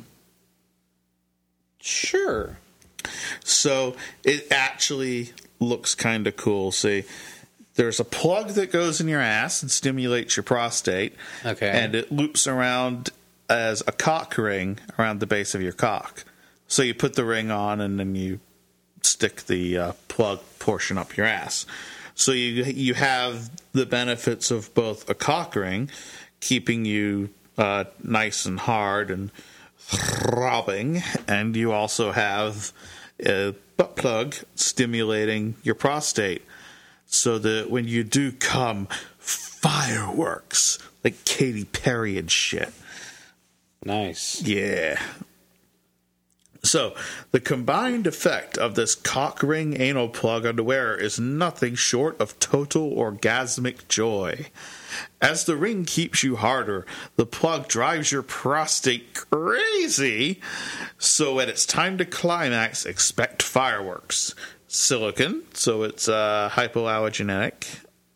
Sure. So, it actually looks kind of cool. See, there's a plug that goes in your ass and stimulates your prostate. Okay. And it loops around as a cock ring around the base of your cock. So you put the ring on and then you stick the plug portion up your ass. So you have the benefits of both a cock ring, keeping you nice and hard and throbbing, and you also have a butt plug stimulating your prostate, so that when you do come, fireworks like Katy Perry and shit. Nice. Yeah. So, the combined effect of this cock ring anal plug underwear is nothing short of total orgasmic joy. As the ring keeps you harder, the plug drives your prostate crazy. So, when it's time to climax, expect fireworks. Silicon, so it's hypoallergenic.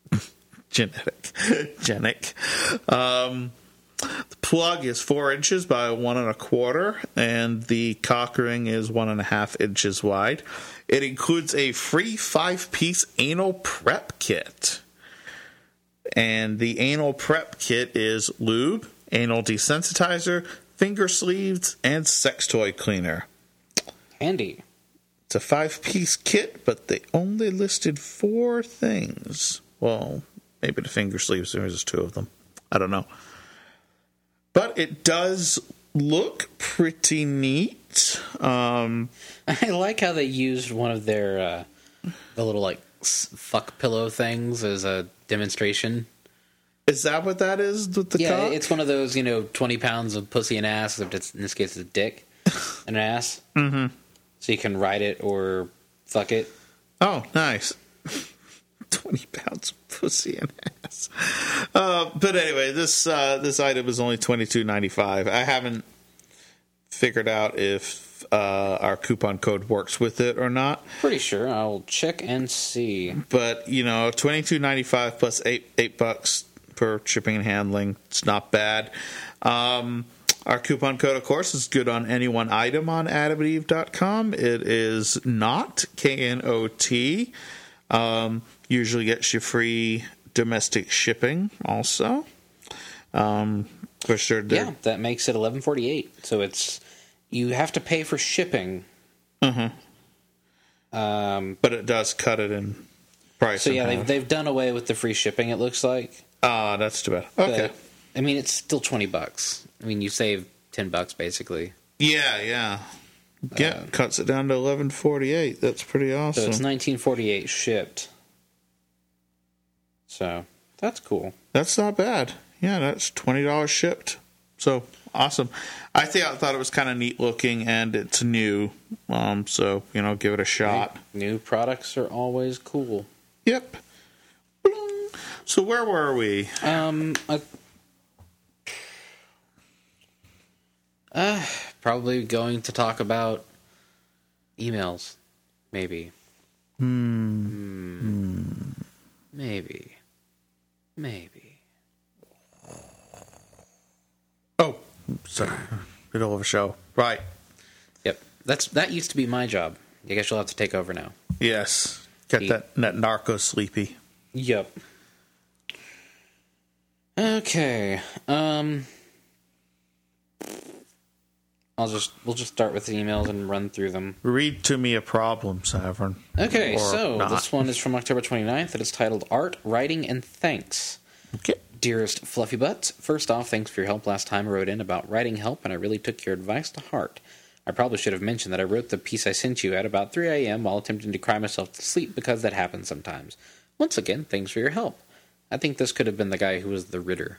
Genic. The plug is 4 inches by 1 1/4, and the cock ring is 1.5 inches wide. It includes a free 5-piece anal prep kit. And the anal prep kit is lube, anal desensitizer, finger sleeves, and sex toy cleaner. Handy. It's a 5-piece kit, but they only listed 4 things. Well, maybe the finger sleeves, there's just 2 of them. I don't know. But it does look pretty neat. I like how they used one of their the little like fuck pillow things as a demonstration. Is that what that is with the cock? It's one of those 20 pounds of pussy and ass. In this case, it's a dick and an ass. Mm-hmm. So you can ride it or fuck it. Oh, nice. 20 pounds of pussy and ass. But anyway, this item is only $22.95. I haven't figured out if our coupon code works with it or not. Pretty sure. I'll check and see. But, $22.95 plus $8 per shipping and handling. It's not bad. Our coupon code, of course, is good on any one item on adamandeve.com. It is KNOT, KNOT. Usually gets you free domestic shipping also. For sure. Yeah, that makes it $11.48. So you have to pay for shipping. Mm-hmm. But it does cut it in price. So yeah, they've done away with the free shipping, it looks like. Ah, that's too bad. Okay. But, it's still $20. You save $10 basically. Yeah. Cuts it down to $11.48. That's pretty awesome. So it's $19.48 shipped. So that's cool. That's not bad. Yeah, that's $20 shipped. So awesome. I thought it was kind of neat looking, and it's new. So give it a shot. New products are always cool. Yep. So where were we? Probably going to talk about emails. Maybe. Maybe. Oh, sorry. Middle of a show. Right. Yep. That used to be my job. I guess you'll have to take over now. Yes. Get that narco sleepy. Yep. Okay. we'll just start with the emails and run through them. Read to me a problem, Savern. Okay, so this one is from October 29th, and it's titled Art, Writing, and Thanks. Okay. Dearest Fluffy Butts, first off, thanks for your help last time I wrote in about writing help, and I really took your advice to heart. I probably should have mentioned that I wrote the piece I sent you at about 3 a.m. while attempting to cry myself to sleep, because that happens sometimes. Once again, thanks for your help. I think this could have been the guy who was the Ritter.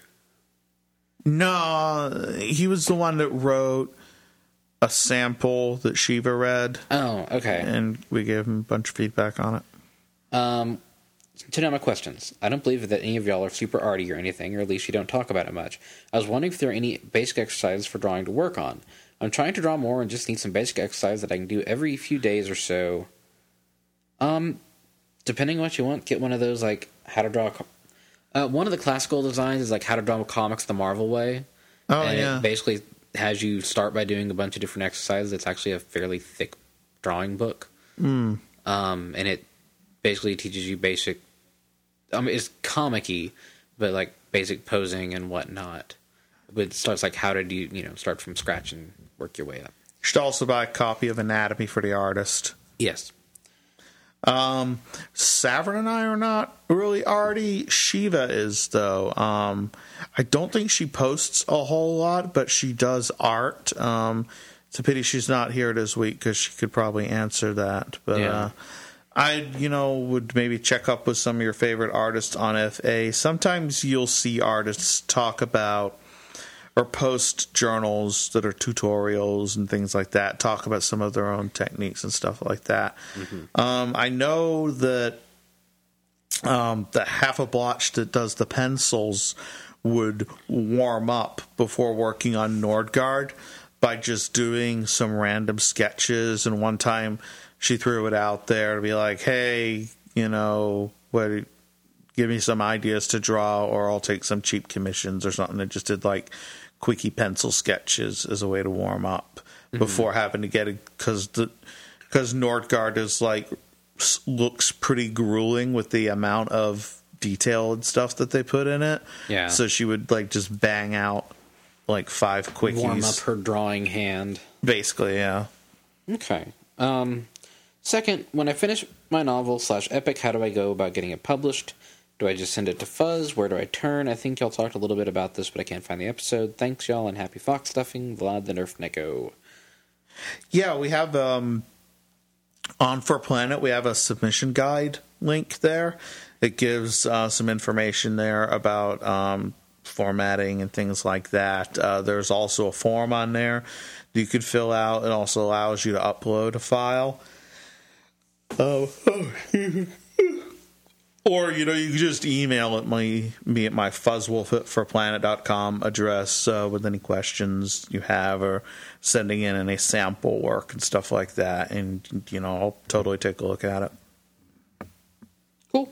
No, he was the one that wrote a sample that Shiva read. Oh, okay. And we gave him a bunch of feedback on it. To know my questions. I don't believe that any of y'all are super arty or anything, or at least you don't talk about it much. I was wondering if there are any basic exercises for drawing to work on. I'm trying to draw more and just need some basic exercise that I can do every few days or so. Depending on what you want, get one of those, like, how to draw... one of the classical designs is, like, how to draw comics the Marvel way. Oh, and yeah. it basically has you start by doing a bunch of different exercises. It's actually a fairly thick drawing book. And it basically teaches you basic... it's comic-y, but, like, basic posing and whatnot. But it starts, like, how to do, start from scratch and work your way up. You should also buy a copy of Anatomy for the Artist. Yes. Savern and I are not really arty. Shiva is, though. I don't think she posts a whole lot, but she does art. It's a pity she's not here this week because she could probably answer that. But yeah. I, would maybe check up with some of your favorite artists on FA. Sometimes you'll see artists talk about or post journals that are tutorials and things like that, talk about some of their own techniques and stuff like that. Mm-hmm. I know that the Half a Blotch that does the pencils would warm up before working on Nordgard by just doing some random sketches. And one time she threw it out there to be like, hey, give me some ideas to draw, or I'll take some cheap commissions or something. It just did like quickie pencil sketches as a way to warm up before having to get it, because Nordgard is like looks pretty grueling with the amount of detail and stuff that they put in it. Yeah. So she would like just bang out like 5 quickies. Warm up her drawing hand. Basically, yeah. Okay. Second, when I finish my novel /epic, how do I go about getting it published? Do I just send it to Fuzz? Where do I turn? I think y'all talked a little bit about this, but I can't find the episode. Thanks, y'all, and happy fox stuffing. Vlad the Nerf Neko. Yeah, we have on For Planet, we have a submission guide link there. It gives some information there about formatting and things like that. There's also a form on there that you could fill out. It also allows you to upload a file. Or, you can just email me at my fuzzwolf@forplanet.com address with any questions you have, or sending in any sample work and stuff like that. And, I'll totally take a look at it. Cool.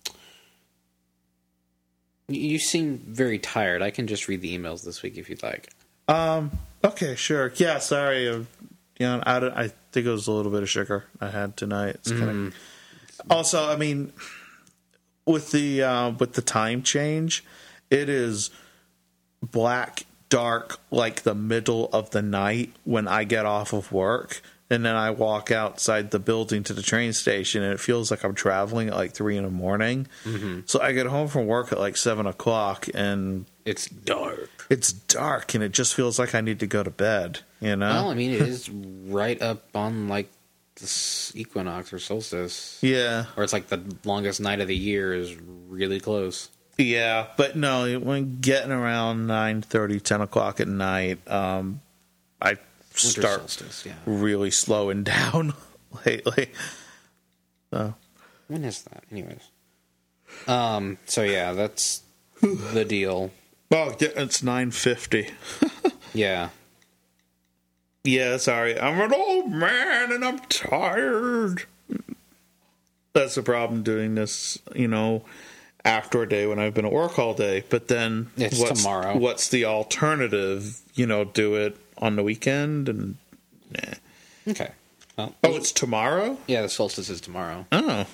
You seem very tired. I can just read the emails this week if you'd like. Okay, sure. Yeah, sorry. I think it was a little bit of sugar I had tonight. It's kind of... Also, I mean... With the time change, it is black, dark, like the middle of the night when I get off of work, and then I walk outside the building to the train station, and it feels like I'm traveling at like 3 a.m. Mm-hmm. So I get home from work at like 7 o'clock, and it's dark. It's dark, and it just feels like I need to go to bed. Well, I mean, it is right up on like this equinox or solstice. Yeah. Or it's like the longest night of the year is really close. Yeah, but no, when getting around 9:30, 10 o'clock at night, I start really slowing down lately. So. When is that? Anyways. So yeah, that's the deal. Well, it's 9:50. Yeah. Yeah, sorry. I'm an old man and I'm tired. That's the problem doing this, after a day when I've been at work all day. But then it's tomorrow. What's the alternative? Do it on the weekend and Okay. Well, it's tomorrow? Yeah, the solstice is tomorrow. Oh.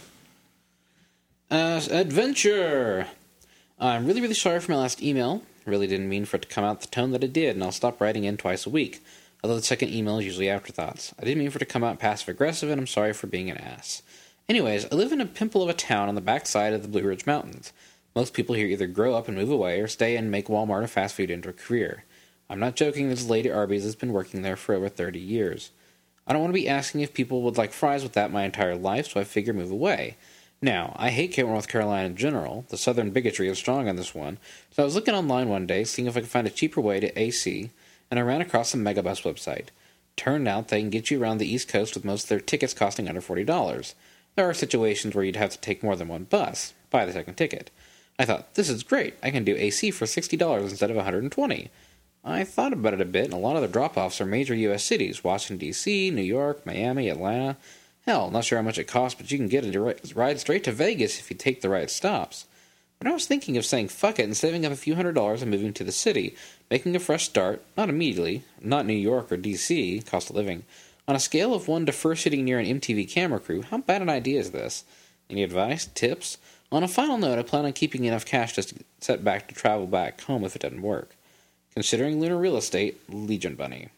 Adventure. I'm really sorry for my last email. Really didn't mean for it to come out the tone that it did, and I'll stop writing in twice a week. although the second email is usually afterthoughts. I didn't mean for it to come out passive-aggressive, and I'm sorry for being an ass. Anyways, I live in a pimple of a town on the backside of the Blue Ridge Mountains. Most people here either grow up and move away or stay and make Walmart and fast food into a career. I'm not joking, this lady Arby's has been working there for over 30 years. I don't want to be asking if people would like fries with that my entire life, so I figure move away. Now, I hate North Carolina in general. The southern bigotry is strong on this one. So I was looking online one day, seeing if I could find a cheaper way to AC, and I ran across the Megabus website. Turned out they can get you around the East Coast with most of their tickets costing under $40. There are situations where you'd have to take more than one bus, buy the second ticket. I thought, this is great. I can do AC for $60 instead of $120. I thought about it a bit, and a lot of the drop-offs are major U.S. cities, Washington, D.C., New York, Miami, Atlanta. Hell, not sure how much it costs, but you can get a ride straight to Vegas if you take the right stops. But I was thinking of saying fuck it and saving up a few $100s and moving to the city, making a fresh start, not immediately, not New York or D.C., cost of living. On a scale of 1 to first sitting near an MTV camera crew, how bad an idea is this? Any advice? Tips? On a final note, I plan on keeping enough cash just to set back to travel back home if it doesn't work. Considering lunar real estate, Legion Bunny.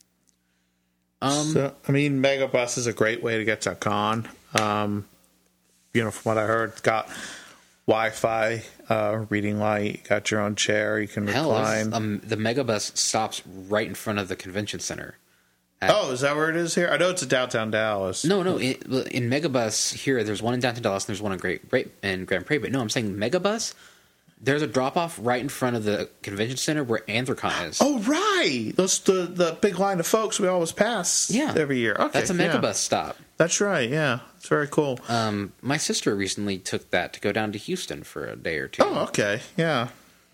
Megabus is a great way to get to a con. From what I heard, it's got Wi-Fi, reading light, got your own chair, you can recline. The Megabus stops right in front of the convention center. Is that where it is here? I know it's in downtown Dallas. No. In Megabus here, there's one in downtown Dallas and there's one in Grand Prairie. But no, I'm saying Megabus, there's a drop-off right in front of the convention center where Anthrocon is. Oh, right. Those the big line of folks we always pass every year. Okay, that's a Megabus stop. That's right, yeah. It's very cool. My sister recently took that to go down to Houston for a day or two. Oh, okay, yeah.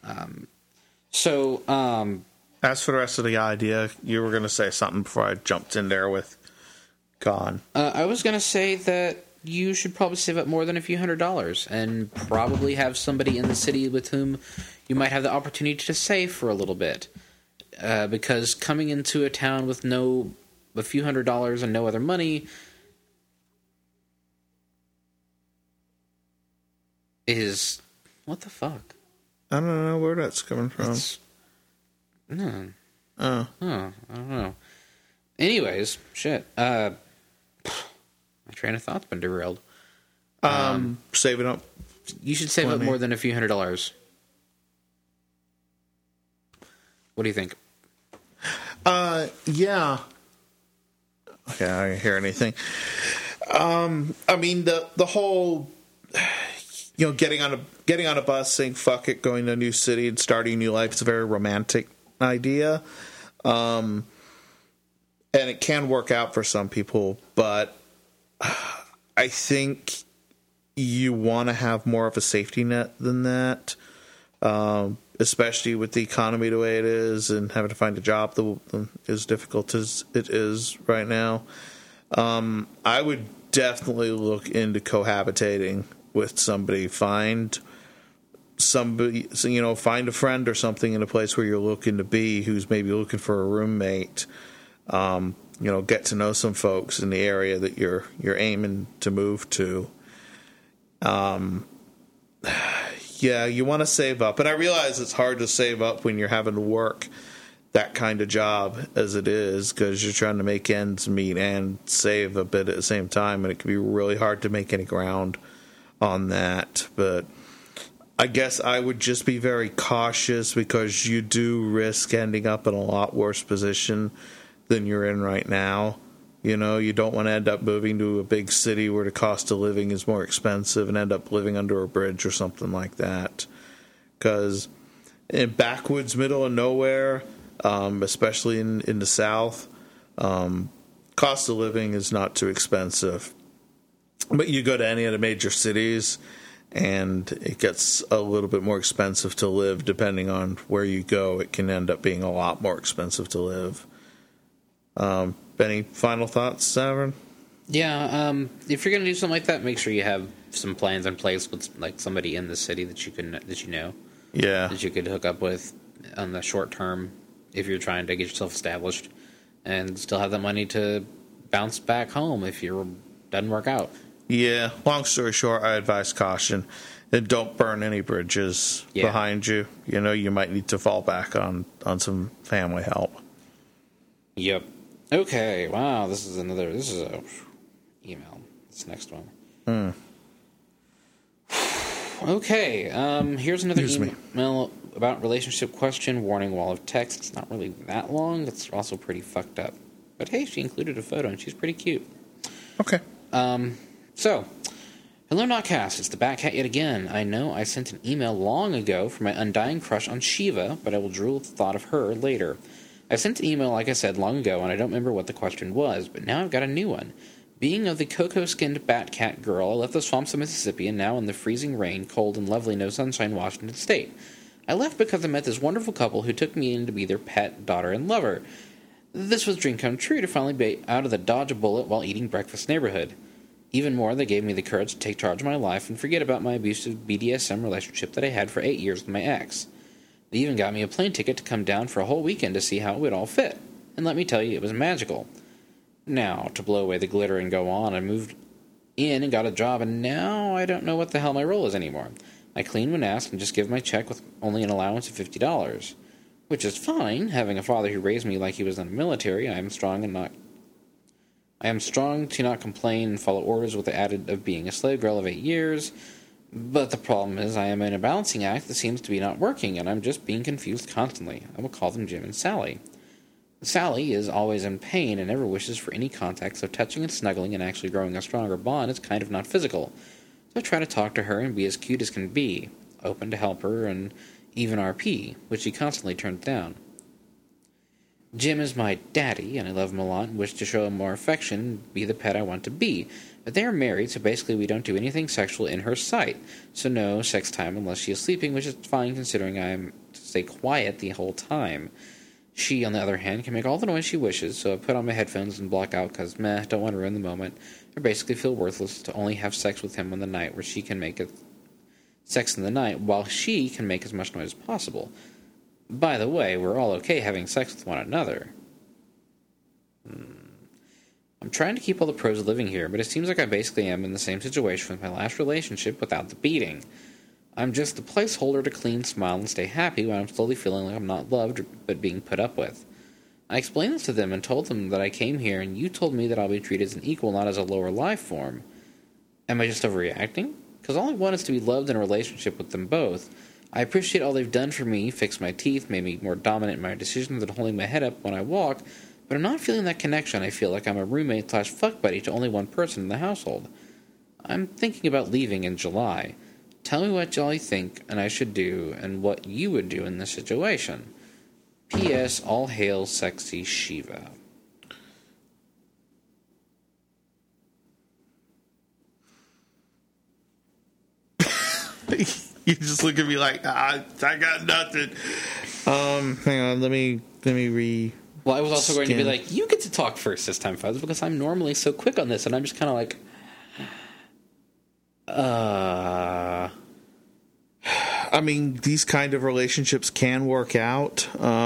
As for the rest of the idea, you were going to say something before I jumped in there with Con. I was going to say that you should probably save up more than a few $100s and probably have somebody in the city with whom you might have the opportunity to save for a little bit. Because coming into a town with a few $100s and no other money is... What the fuck? I don't know where that's coming from. I don't know. Anyways, shit. My train of thought's been derailed. Saving up. You should save up more than a few $100s. What do you think? Yeah. Okay, I didn't hear anything. The whole, getting on a bus, saying fuck it, going to a new city and starting a new life is a very romantic idea. And it can work out for some people, but I think you want to have more of a safety net than that, especially with the economy the way it is and having to find a job as difficult as it is right now. I would definitely look into cohabitating with somebody. Find a friend or something in a place where you're looking to be who's maybe looking for a roommate. Get to know some folks in the area that you're aiming to move to. You want to save up. And I realize it's hard to save up when you're having to work that kind of job as it is, because you're trying to make ends meet and save a bit at the same time, and it can be really hard to make any ground on that. But I guess I would just be very cautious, because you do risk ending up in a lot worse position than you're in right now. You don't want to end up moving to a big city where the cost of living is more expensive and end up living under a bridge or something like that. Because in backwoods, middle of nowhere, especially in the South, cost of living is not too expensive. But you go to any of the major cities, and it gets a little bit more expensive to live. Depending on where you go, it can end up being a lot more expensive to live. Any final thoughts, Savern? Yeah, if you're going to do something like that, make sure you have some plans in place with like somebody in the city that you know. Yeah. That you could hook up with on the short term if you're trying to get yourself established, and still have the money to bounce back home if it doesn't work out. Yeah. Long story short, I advise caution. And don't burn any bridges behind you. You might need to fall back on some family help. Yep. Okay. Wow. This is a email. This next one. Okay. Here's another email about relationship question. Warning: wall of text. It's not really that long. It's also pretty fucked up. But hey, she included a photo, and she's pretty cute. Okay. So, hello, Notcast. It's the Batcat yet again. I know I sent an email long ago for my undying crush on Shiva, but I will drool at the thought of her later. I sent an email, like I said, long ago, and I don't remember what the question was, but now I've got a new one. Being of the cocoa-skinned Batcat girl, I left the swamps of Mississippi and now in the freezing rain, cold, and lovely no sunshine Washington State. I left because I met this wonderful couple who took me in to be their pet, daughter, and lover. This was a dream come true to finally be out of the dodge a bullet while eating breakfast neighborhood. Even more, they gave me the courage to take charge of my life and forget about my abusive BDSM relationship that I had for 8 years with my ex. They even got me a plane ticket to come down for a whole weekend to see how it would all fit. And let me tell you, it was magical. Now, to blow away the glitter and go on, I moved in and got a job, and now I don't know what the hell my role is anymore. I clean when asked and just give my check with only an allowance of $50. Which is fine, having a father who raised me like he was in the military. I am strong to not complain and follow orders with the added of being a slave girl of 8 years. But the problem is I am in a balancing act that seems to be not working, and I'm just being confused constantly. I will call them Jim and Sally. Sally is always in pain and never wishes for any contact, so touching and snuggling and actually growing a stronger bond is kind of not physical. So I try to talk to her and be as cute as can be, open to help her and even RP, which she constantly turns down. Jim is my daddy, and I love him a lot and wish to show him more affection and be the pet I want to be. But they are married, so basically we don't do anything sexual in her sight. So no sex time unless she is sleeping, which is fine considering I am to stay quiet the whole time. She, on the other hand, can make all the noise she wishes, so I put on my headphones and block out because, don't want to ruin the moment. I basically feel worthless to only have sex with him on the night where she can make sex in the night while she can make as much noise as possible. By the way, we're all okay having sex with one another. I'm trying to keep all the pros of living here, but it seems like I basically am in the same situation with my last relationship without the beating. I'm just the placeholder to clean, smile, and stay happy when I'm slowly feeling like I'm not loved but being put up with. I explained this to them and told them that I came here and you told me that I'll be treated as an equal, not as a lower life form. Am I just overreacting? Because all I want is to be loved in a relationship with them both. I appreciate all they've done for me, fixed my teeth, made me more dominant in my decisions and holding my head up when I walk, but I'm not feeling that connection. I feel like I'm a roommate / fuck buddy to only one person in the household. I'm thinking about leaving in July. Tell me what y'all think and I should do and what you would do in this situation. P.S. All hail sexy Shiva. You just look at me like, I got nothing. Hang on, let me Well, I was also going to be like, you get to talk first this time, Fuzz, because I'm normally so quick on this, and I'm just kind of like, I mean, these kind of relationships can work out,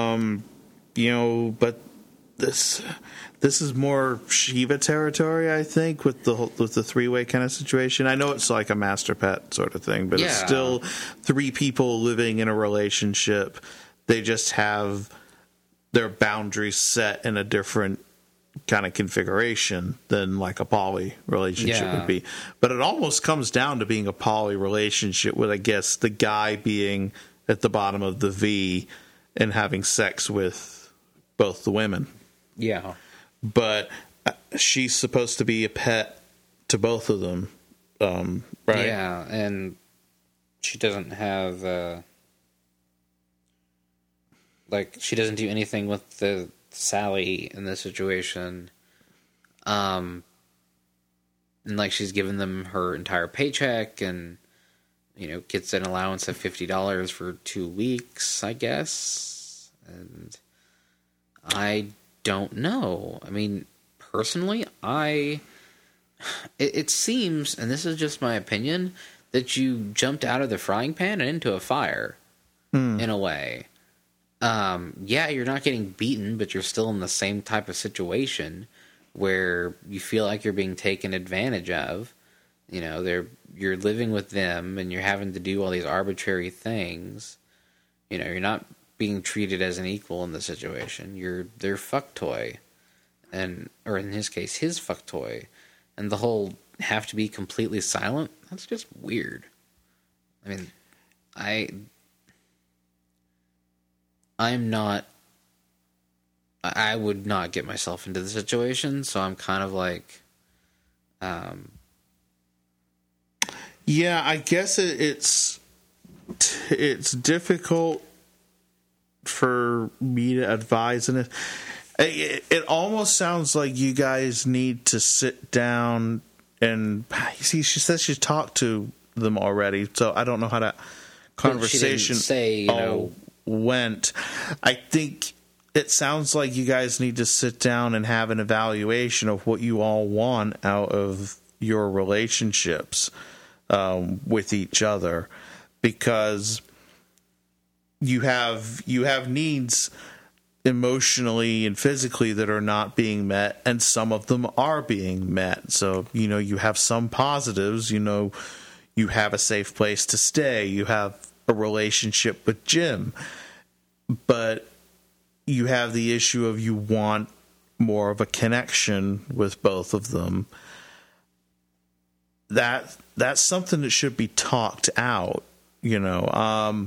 but this is more Shiva territory, I think, with the three-way kind of situation. I know it's like a master pet sort of thing, but It's still three people living in a relationship. They just have their boundaries set in a different kind of configuration than like a poly relationship would be. But it almost comes down to being a poly relationship with, I guess, the guy being at the bottom of the V and having sex with both the women. Yeah. But she's supposed to be a pet to both of them, right? Yeah, and she doesn't have, she doesn't do anything with the Sally in this situation. And, she's given them her entire paycheck and, gets an allowance of $50 for 2 weeks, I guess. And I don't know. I mean, personally, it seems, and this is just my opinion, that you jumped out of the frying pan and into a fire, in a way. You're not getting beaten, but you're still in the same type of situation where you feel like you're being taken advantage of. You're living with them and you're having to do all these arbitrary things. You're not being treated as an equal in the situation. You're their fuck toy, or in his case, his fuck toy, and the whole have to be completely silent. That's just weird. I mean, I would not get myself into the situation, so I'm kind of like, yeah, I guess it's difficult for me to advise, and it almost sounds like you guys need to sit down and see. She says she talked to them already, so I don't know how that conversation went. I think it sounds like you guys need to sit down and have an evaluation of what you all want out of your relationships with each other, because you have needs emotionally and physically that are not being met, and some of them are being met. So, you have some positives. You have a safe place to stay. You have a relationship with Jim. But you have the issue of you want more of a connection with both of them. That's something that should be talked out, and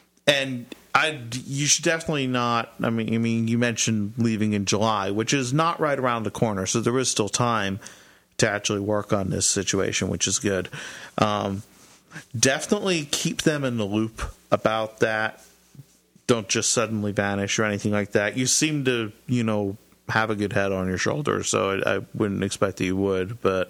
you should definitely not. I mean, you mentioned leaving in July, which is not right around the corner, so there is still time to actually work on this situation, which is good. Definitely keep them in the loop about that. Don't just suddenly vanish or anything like that. You seem to, have a good head on your shoulders, so I wouldn't expect that you would. But,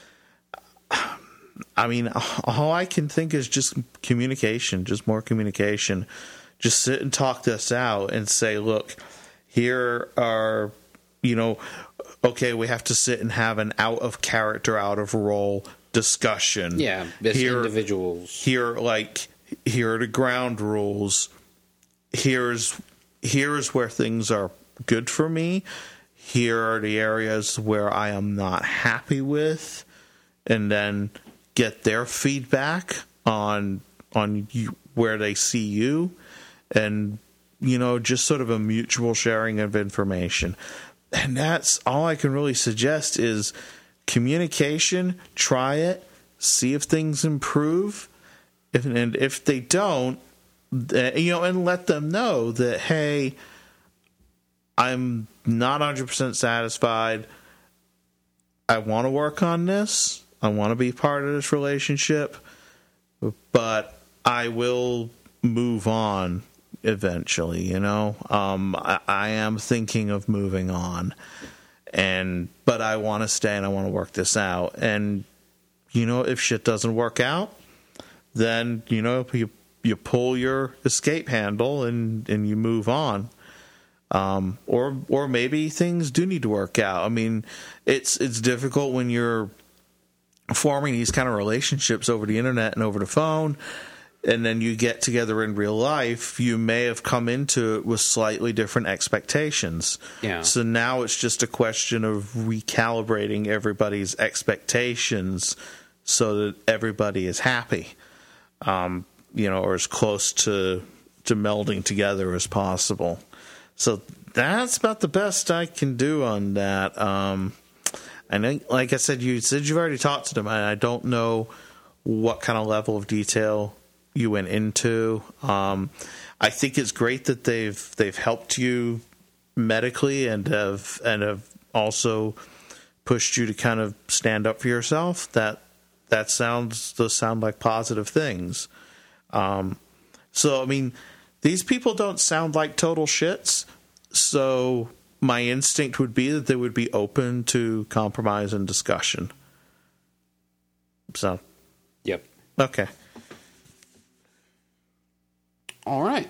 I mean, all I can think is just communication, just more communication. Just sit and talk this out and say, look, here are, okay, we have to sit and have an out of character, out of role discussion. Yeah, as individuals. Here are the ground rules. Here's where things are good for me. Here are the areas where I am not happy with, and then get their feedback on you, where they see you, and just sort of a mutual sharing of information. And that's all I can really suggest is communication. Try it, see if things improve, and if they don't, and let them know that, hey, I'm not 100% satisfied. I want to work on this. I want to be part of this relationship, but I will move on eventually. I am thinking of moving on, but I want to stay and I want to work this out. And if shit doesn't work out, then you pull your escape handle and you move on. Or maybe things do need to work out. I mean, it's difficult when you're forming these kind of relationships over the internet and over the phone, and then you get together in real life. You may have come into it with slightly different expectations. Yeah. So now it's just a question of recalibrating everybody's expectations so that everybody is happy, or as close to melding together as possible. So that's about the best I can do on that. I know, like I said, you said you've already talked to them, and I don't know what kind of level of detail you went into. I think it's great that they've helped you medically and have also pushed you to kind of stand up for yourself. Those sound like positive things. So I mean, these people don't sound like total shits, so my instinct would be that they would be open to compromise and discussion. So, yep. Okay. All right.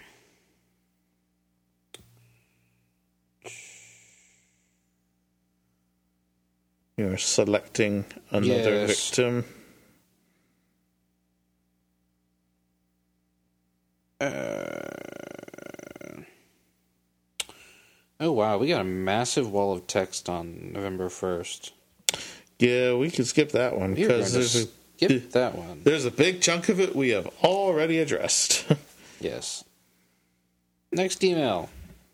You're selecting another victim. Oh, wow. We got a massive wall of text on November 1st. Yeah, we can skip that one. Skip that one. There's a big chunk of it we have already addressed. Yes. Next email.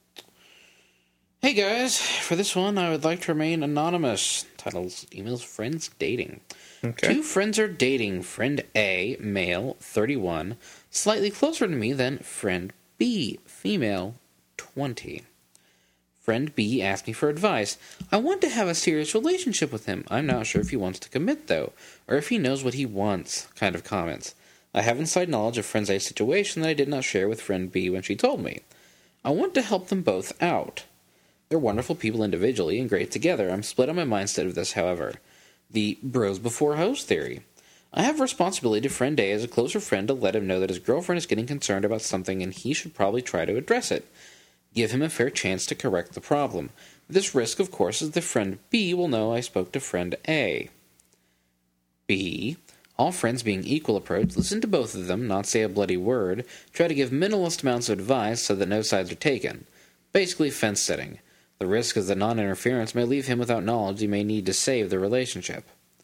Hey guys, for this one I would like to remain anonymous. Titles, emails, friends, dating. Okay. 2 friends are dating. Friend A, male, 31, slightly closer to me than friend B, female, 20. Friend B asked me for advice. I want to have a serious relationship with him. I'm not sure if he wants to commit, though, or if he knows what he wants, kind of comments. I have inside knowledge of friend A's situation that I did not share with friend B when she told me. I want to help them both out. They're wonderful people individually and great together. I'm split on my mindset of this, however. The bros before hoes theory. I have a responsibility to friend A as a closer friend to let him know that his girlfriend is getting concerned about something and he should probably try to address it. Give him a fair chance to correct the problem. This risk, of course, is that friend B will know I spoke to friend A. B. All friends being equal approach, listen to both of them, not say a bloody word, try to give minimalist amounts of advice so that no sides are taken. Basically fence setting. The risk is that non-interference may leave him without knowledge he may need to save the relationship.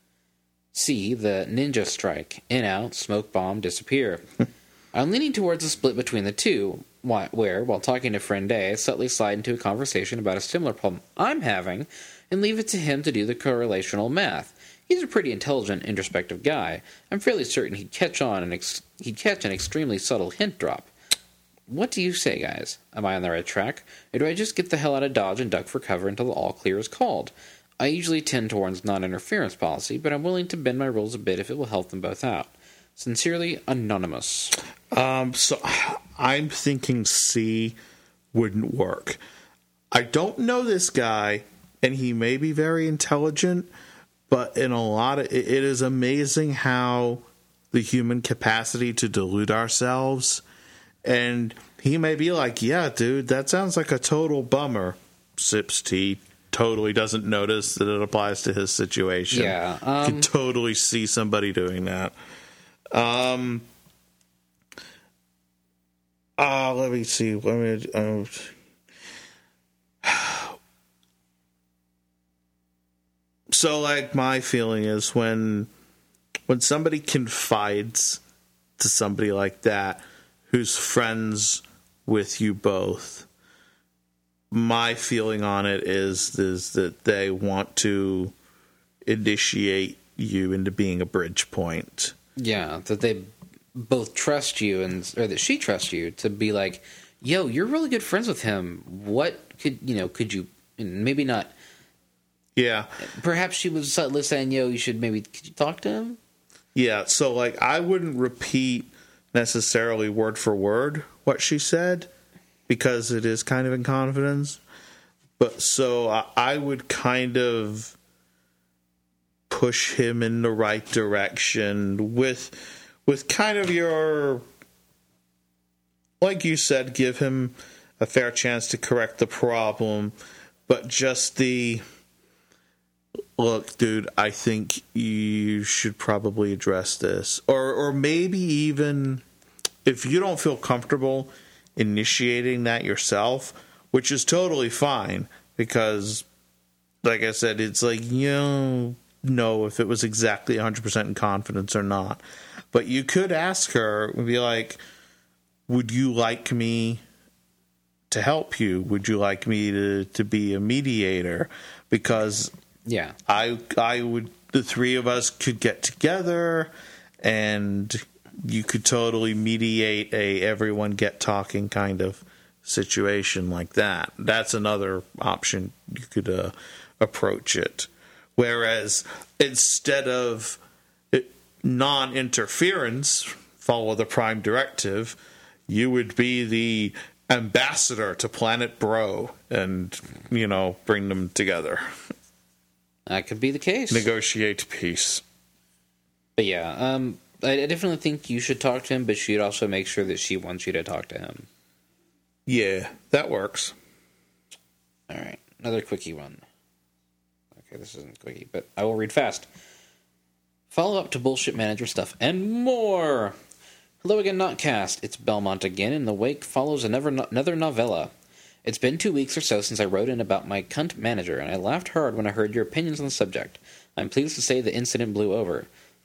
C. The ninja strike. In, out, smoke bomb, disappear. I'm leaning towards a split between the two, where, while talking to friend A, I subtly slide into a conversation about a similar problem I'm having, and leave it to him to do the correlational math. He's a pretty intelligent, introspective guy. I'm fairly certain he'd catch an extremely subtle hint drop. What do you say, guys? Am I on the right track? Or do I just get the hell out of Dodge and duck for cover until the all clear is called? I usually tend towards non-interference policy, but I'm willing to bend my rules a bit if it will help them both out. Sincerely, Anonymous. So I'm thinking C wouldn't work. I don't know this guy, and he may be very intelligent, but in a lot of it is amazing how the human capacity to delude ourselves. And he may be like, yeah, dude, that sounds like a total bummer. Sips tea, totally doesn't notice that it applies to his situation. Yeah. Can totally see somebody doing that. Let me see. So, like, my feeling is when somebody confides to somebody like that, who's friends with you both, my feeling on it is that they want to initiate you into being a bridge point. Yeah, that they both trust you, or that she trusts you to be like, yo, you're really good friends with him. What could you, maybe not. Yeah. Perhaps she was subtly saying, yo, could you talk to him? Yeah, so, like, I wouldn't repeat necessarily word for word what she said, because it is kind of in confidence. But so I would kind of push him in the right direction with kind of your, like you said, give him a fair chance to correct the problem, but just look, dude, I think you should probably address this. Or maybe even if you don't feel comfortable initiating that yourself, which is totally fine, because, like I said, it's like, you don't know if it was exactly 100% in confidence or not. But you could ask her and be like, would you like me to help you? Would you like me to be a mediator? Because yeah, I would, the three of us could get together and you could totally mediate a everyone get talking kind of situation like that. That's another option you could approach it. Whereas instead of non-interference, follow the prime directive, you would be the ambassador to Planet Bro and, bring them together. That could be the case. Negotiate peace. But yeah, I definitely think you should talk to him, but she'd also make sure that she wants you to talk to him. Yeah, that works. All right, another quickie one. Okay, this isn't quickie, but I will read fast. Follow up to bullshit manager stuff and more. Hello again, Notcast. It's Belmont again, and the wake follows another novella. It's been 2 weeks or so since I wrote in about my cunt manager, and I laughed hard when I heard your opinions on the subject. I'm pleased to say the incident blew over.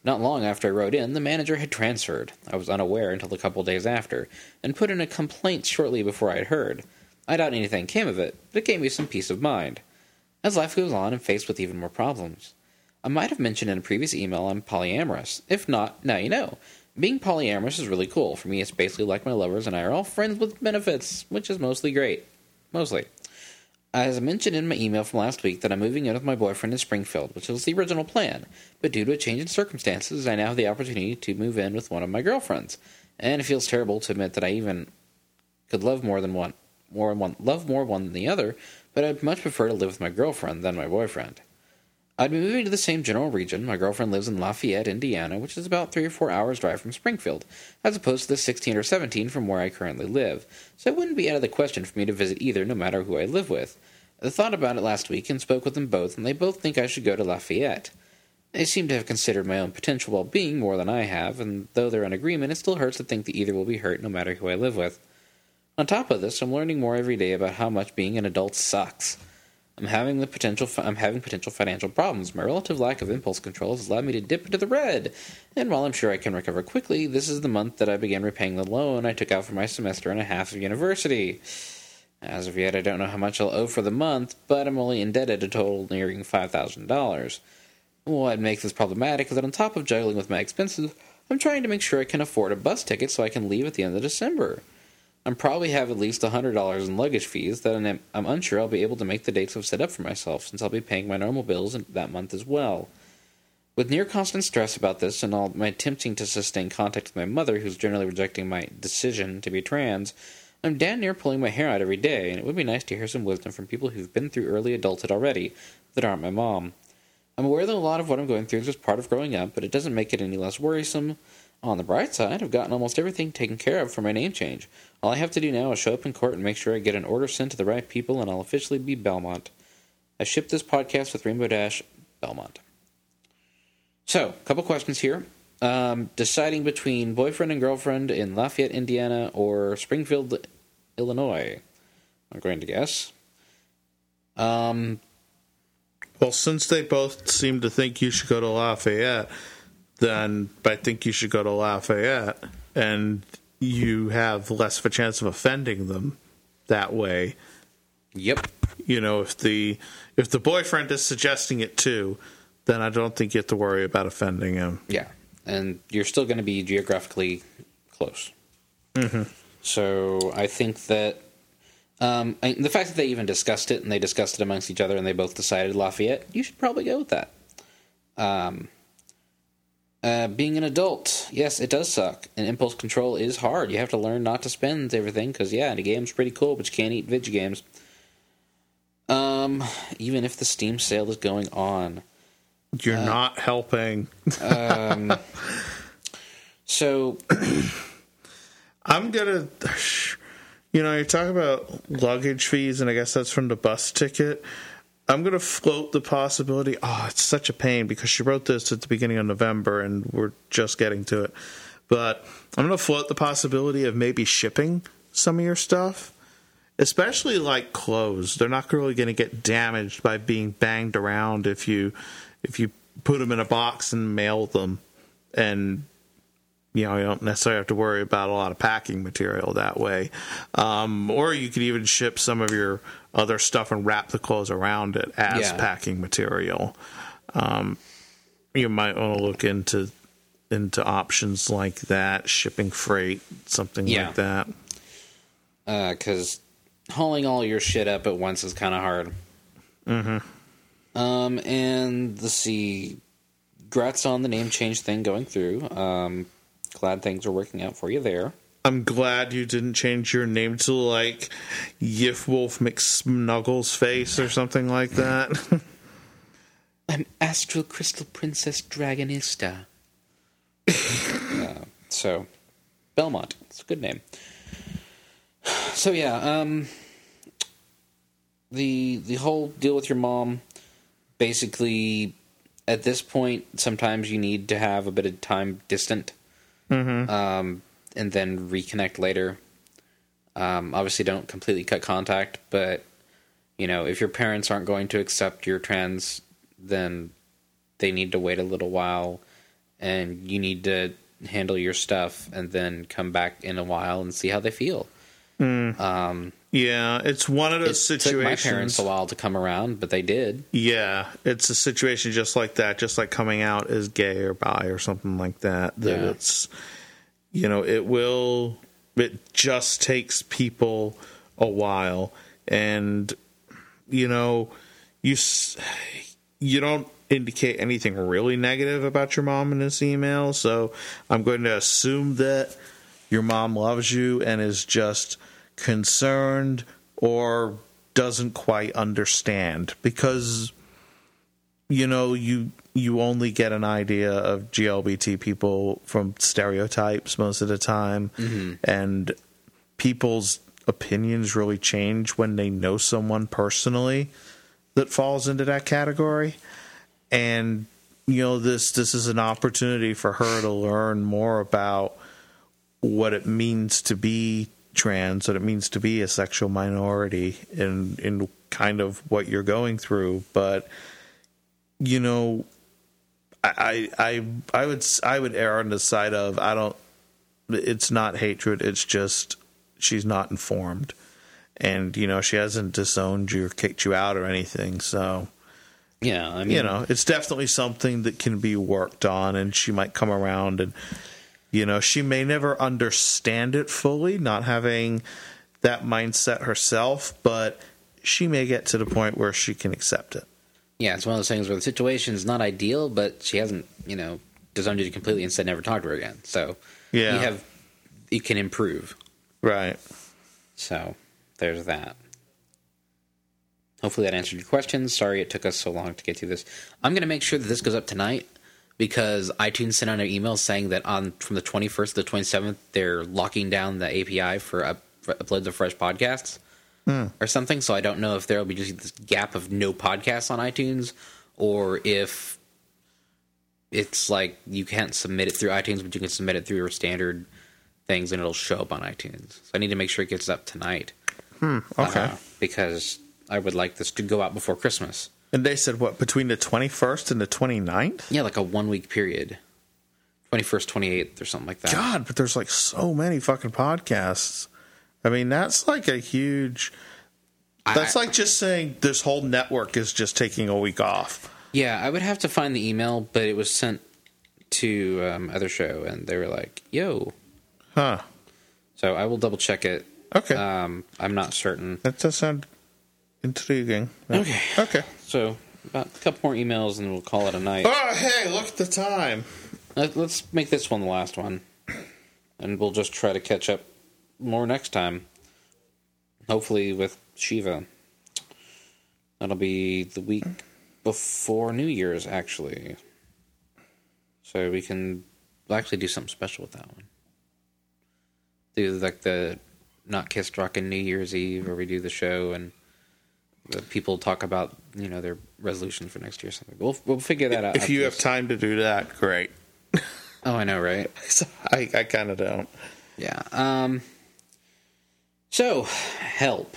Not long after I wrote in, the manager had transferred. I was unaware until a couple days after, and put in a complaint shortly before I had heard. I doubt anything came of it, but it gave me some peace of mind. As life goes on, I'm faced with even more problems. I might have mentioned in a previous email I'm polyamorous. If not, now you know. Being polyamorous is really cool. For me, it's basically like my lovers and I are all friends with benefits, which is mostly great. Mostly. As I mentioned in my email from last week that I'm moving in with my boyfriend in Springfield, which was the original plan, but due to a change in circumstances, I now have the opportunity to move in with one of my girlfriends. And it feels terrible to admit that I even could love more one than the other, but I'd much prefer to live with my girlfriend than my boyfriend. I'd be moving to the same general region. My girlfriend lives in Lafayette, Indiana, which is about 3 or 4 hours drive from Springfield, as opposed to the 16 or 17 from where I currently live, so it wouldn't be out of the question for me to visit either, no matter who I live with. I thought about it last week and spoke with them both, and they both think I should go to Lafayette. They seem to have considered my own potential well-being more than I have, and though they're in agreement, it still hurts to think that either will be hurt no matter who I live with. On top of this, I'm learning more every day about how much being an adult sucks. I'm having potential financial problems. My relative lack of impulse control has allowed me to dip into the red. And while I'm sure I can recover quickly, this is the month that I began repaying the loan I took out for my semester and a half of university. As of yet, I don't know how much I'll owe for the month, but I'm only indebted a total nearing $5,000. What makes this problematic is that on top of juggling with my expenses, I'm trying to make sure I can afford a bus ticket so I can leave at the end of December. I probably have at least $100 in luggage fees that I'm unsure I'll be able to make the dates I've set up for myself, since I'll be paying my normal bills that month as well. With near constant stress about this and all my attempting to sustain contact with my mother, who's generally rejecting my decision to be trans, I'm damn near pulling my hair out every day, and it would be nice to hear some wisdom from people who've been through early adulthood already that aren't my mom. I'm aware that a lot of what I'm going through is just part of growing up, but it doesn't make it any less worrisome. On the bright side, I've gotten almost everything taken care of for my name change. All I have to do now is show up in court and make sure I get an order sent to the right people, and I'll officially be Belmont. I shipped this podcast with Rainbow Dash Belmont. So, a couple questions here. Deciding between boyfriend and girlfriend in Lafayette, Indiana, or Springfield, Illinois, I'm going to guess. Well, since they both seem to think you should go to Lafayette, then I think you should go to Lafayette, and you have less of a chance of offending them that way. Yep. You know, if the boyfriend is suggesting it too, then I don't think you have to worry about offending him. Yeah, and you're still going to be geographically close. Mm-hmm. So I think that the fact that they even discussed it, and they discussed it amongst each other, and they both decided Lafayette, you should probably go with that. Being an adult, yes, it does suck, and impulse control is hard. You have to learn not to spend everything, because, yeah, the game's pretty cool, but you can't eat video games. Even if the Steam sale is going on. You're not helping. So... I'm gonna... You know, you're talking about luggage fees, and I guess that's from the bus ticket. I'm going to float the possibility. Oh, it's such a pain because she wrote this at the beginning of November and we're just getting to it. But I'm going to float the possibility of maybe shipping some of your stuff, especially like clothes. They're not really going to get damaged by being banged around if you put them in a box and mail them. And, you know, you don't necessarily have to worry about a lot of packing material that way. Or you could even ship some of your other stuff and wrap the clothes around it as packing material. You might want to look into options like that, shipping freight, something like that. Because hauling all your shit up at once is kind of hard. Mm-hmm. And let's see. Congrats on the name change thing going through. Glad things are working out for you there. I'm glad you didn't change your name to, like, Yif Wolf McSnuggles Face or something like that. I'm Astral Crystal Princess Dragonista. So, Belmont. It's a good name. So, yeah, the whole deal with your mom, basically, at this point, sometimes you need to have a bit of time distant. Mm-hmm. And then reconnect later. Obviously, don't completely cut contact, but, you know, if your parents aren't going to accept your trans, then they need to wait a little while and you need to handle your stuff and then come back in a while and see how they feel. Yeah, it's one of those situations. It took my parents a while to come around, but they did. Yeah, it's a situation just like that, just like coming out as gay or bi or something like that. It's, it just takes people a while. And, you don't indicate anything really negative about your mom in this email, so I'm going to assume that your mom loves you and is just concerned or doesn't quite understand, because you only get an idea of GLBT people from stereotypes most of the time, and people's opinions really change when they know someone personally that falls into that category. And this is an opportunity for her to learn more about what it means to be trans, what it means to be a sexual minority, in kind of what you're going through. But I would err on the side of it's not hatred, it's just she's not informed, and she hasn't disowned you or kicked you out or anything. So yeah, I mean, it's definitely something that can be worked on, and she might come around, and she may never understand it fully, not having that mindset herself, but she may get to the point where she can accept it. Yeah, it's one of those things where the situation is not ideal, but she hasn't, disowned you completely and said never talk to her again. So yeah, you can improve. Right. So there's that. Hopefully that answered your questions. Sorry it took us so long to get to this. I'm going to make sure that this goes up tonight, because iTunes sent out an email saying that from the 21st to the 27th, they're locking down the API for uploads of fresh podcasts or something. So I don't know if there will be just this gap of no podcasts on iTunes, or if it's like you can't submit it through iTunes, but you can submit it through your standard things and it'll show up on iTunes. So I need to make sure it gets up tonight. Okay. Because I would like this to go out before Christmas. And they said, what, between the 21st and the 29th? Yeah, like a 1 week period. 21st, 28th, or something like that. God, but there's like so many fucking podcasts. I mean, that's like a huge... That's like just saying this whole network is just taking a week off. Yeah, I would have to find the email, but it was sent to other show, and they were like, yo. Huh. So I will double check it. Okay. I'm not certain. That does sound intriguing. Okay. So about a couple more emails, and we'll call it a night. Oh, hey, look at the time. Let's make this one the last one, and we'll just try to catch up more next time. Hopefully with Shiva. That'll be the week before New Year's, actually. So we can actually do something special with that one. Do like the Not Kissed Rockin' New Year's Eve, where we do the show and the people talk about, their resolutions for next year or something. We'll figure that out. If you have time to do that, great. Oh, I know, right? I kind of don't. Yeah. So, help.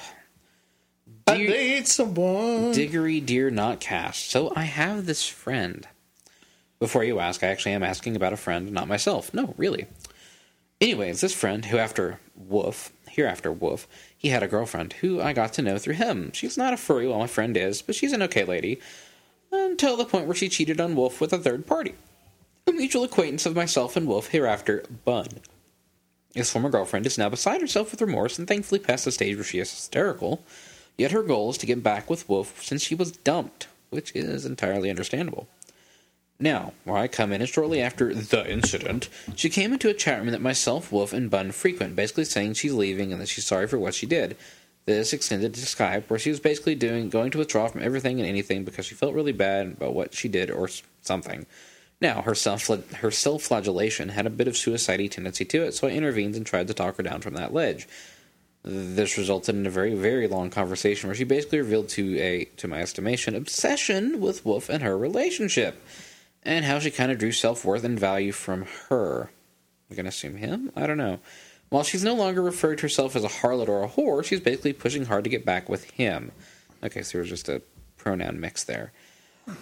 I need someone. Diggory Dear Not Cast. So, I have this friend. Before you ask, I actually am asking about a friend, not myself. No, really. Anyways, this friend, hereafter Wolf, he had a girlfriend who I got to know through him. She's not a furry, well, my friend is, but she's an okay lady. Until the point where she cheated on Wolf with a third party. A mutual acquaintance of myself and Wolf, hereafter Bun. His former girlfriend is now beside herself with remorse and thankfully past the stage where she is hysterical. Yet her goal is to get back with Wolf since she was dumped, which is entirely understandable. Now, where I come in is shortly after the incident, she came into a chat room that myself, Wolf, and Bun frequent, basically saying she's leaving and that she's sorry for what she did. This extended to Skype, where she was basically going to withdraw from everything and anything because she felt really bad about what she did or something. Now, her self-flagellation had a bit of suicide-y tendency to it, so I intervened and tried to talk her down from that ledge. This resulted in a very, very long conversation where she basically revealed to my estimation, obsession with Wolf and her relationship, and how she kind of drew self-worth and value from her. I'm going to assume him? I don't know. While she's no longer referred to herself as a harlot or a whore, she's basically pushing hard to get back with him. Okay, so there's just a pronoun mix there.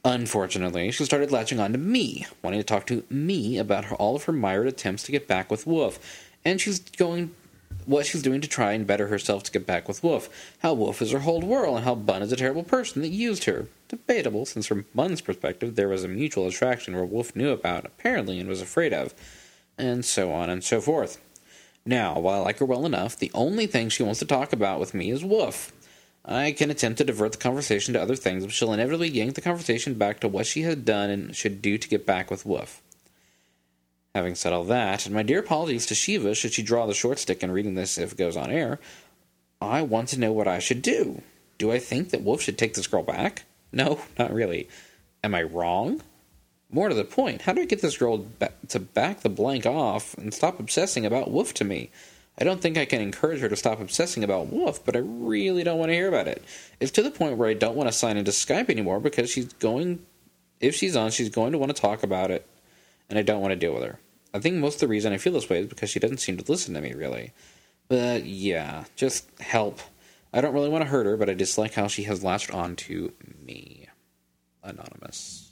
Unfortunately, she started latching on to me, wanting to talk to me about all of her mired attempts to get back with Wolf, and what she's doing to try and better herself to get back with Wolf, how Wolf is her whole world, and how Bun is a terrible person that used her. Debatable, since from Bun's perspective there was a mutual attraction where Wolf knew about, apparently, and was afraid of, and so on and so forth. Now, while I like her well enough, the only thing she wants to talk about with me is Wolf. I can attempt to divert the conversation to other things, but she'll inevitably yank the conversation back to what she had done and should do to get back with Wolf. Having said all that, and my dear apologies to Shiva should she draw the short stick in reading this if it goes on air, I want to know what I should do. Do I think that Wolf should take this girl back? No, not really. Am I wrong? More to the point, how do I get this girl to back the blank off and stop obsessing about Wolf to me? I don't think I can encourage her to stop obsessing about Wolf, but I really don't want to hear about it. It's to the point where I don't want to sign into Skype anymore because if she's on, she's going to want to talk about it, and I don't want to deal with her. I think most of the reason I feel this way is because she doesn't seem to listen to me, really. But yeah, just help. I don't really want to hurt her, but I dislike how she has latched on to me. Anonymous.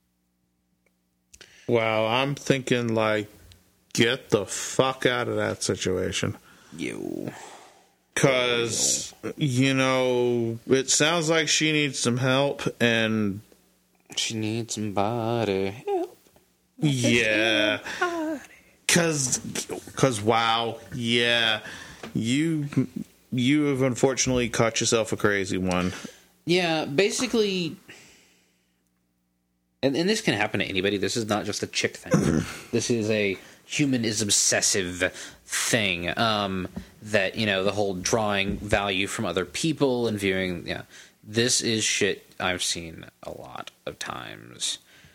Wow, I'm thinking, get the fuck out of that situation. You. Because, it sounds like she needs some help, and... She needs somebody help. Yeah. Because, wow, yeah. You have unfortunately caught yourself a crazy one. Yeah, basically... And this can happen to anybody. This is not just a chick thing. This is a human is obsessive thing. That, the whole drawing value from other people and viewing... Yeah, this is shit I've seen a lot of times.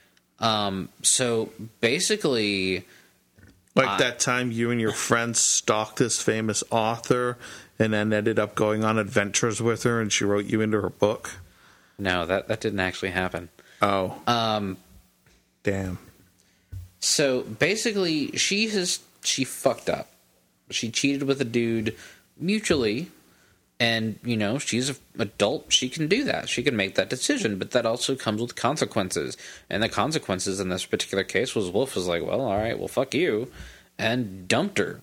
So, basically... that time you and your friends stalked this famous author and then ended up going on adventures with her and she wrote you into her book? No, that didn't actually happen. Oh. Damn. So basically, she fucked up. She cheated with a dude mutually, and she's an adult. She can do that. She can make that decision, but that also comes with consequences. And the consequences in this particular case was Wolf was like, "Well, all right, well, fuck you," and dumped her.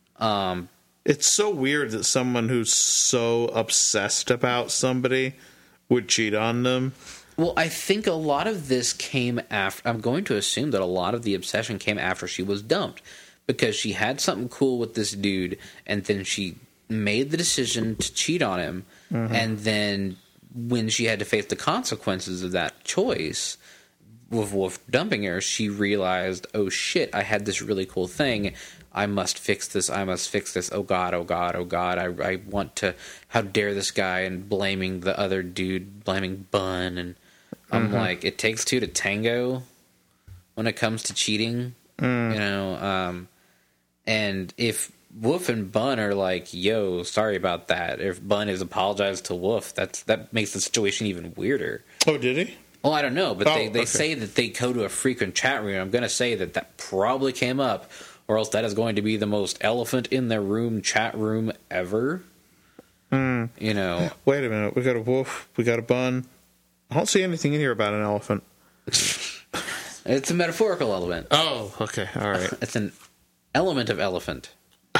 It's so weird that someone who's so obsessed about somebody would cheat on them. Well, I think a lot of this came after... I'm going to assume that a lot of the obsession came after she was dumped. Because she had something cool with this dude, and then she made the decision to cheat on him. Mm-hmm. And then when she had to face the consequences of that choice, with Wolf dumping her, she realized, oh shit, I had this really cool thing. I must fix this. Oh God, oh God, oh God. I want to... How dare this guy? And blaming the other dude, blaming Bun, and... I'm like, it takes two to tango when it comes to cheating, and if Wolf and Bun are like, yo, sorry about that, if Bun has apologized to Wolf, that makes the situation even weirder. Oh, did he? Well, I don't know, but they say that they go to a frequent chat room. I'm going to say that probably came up, or else that is going to be the most elephant in the room chat room ever. Wait a minute, we got a Wolf, we got a Bun. I don't see anything in here about an elephant. It's a metaphorical element. Oh, okay. All right. It's an element of elephant.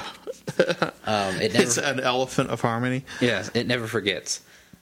It's an elephant of harmony? Yes, it never forgets.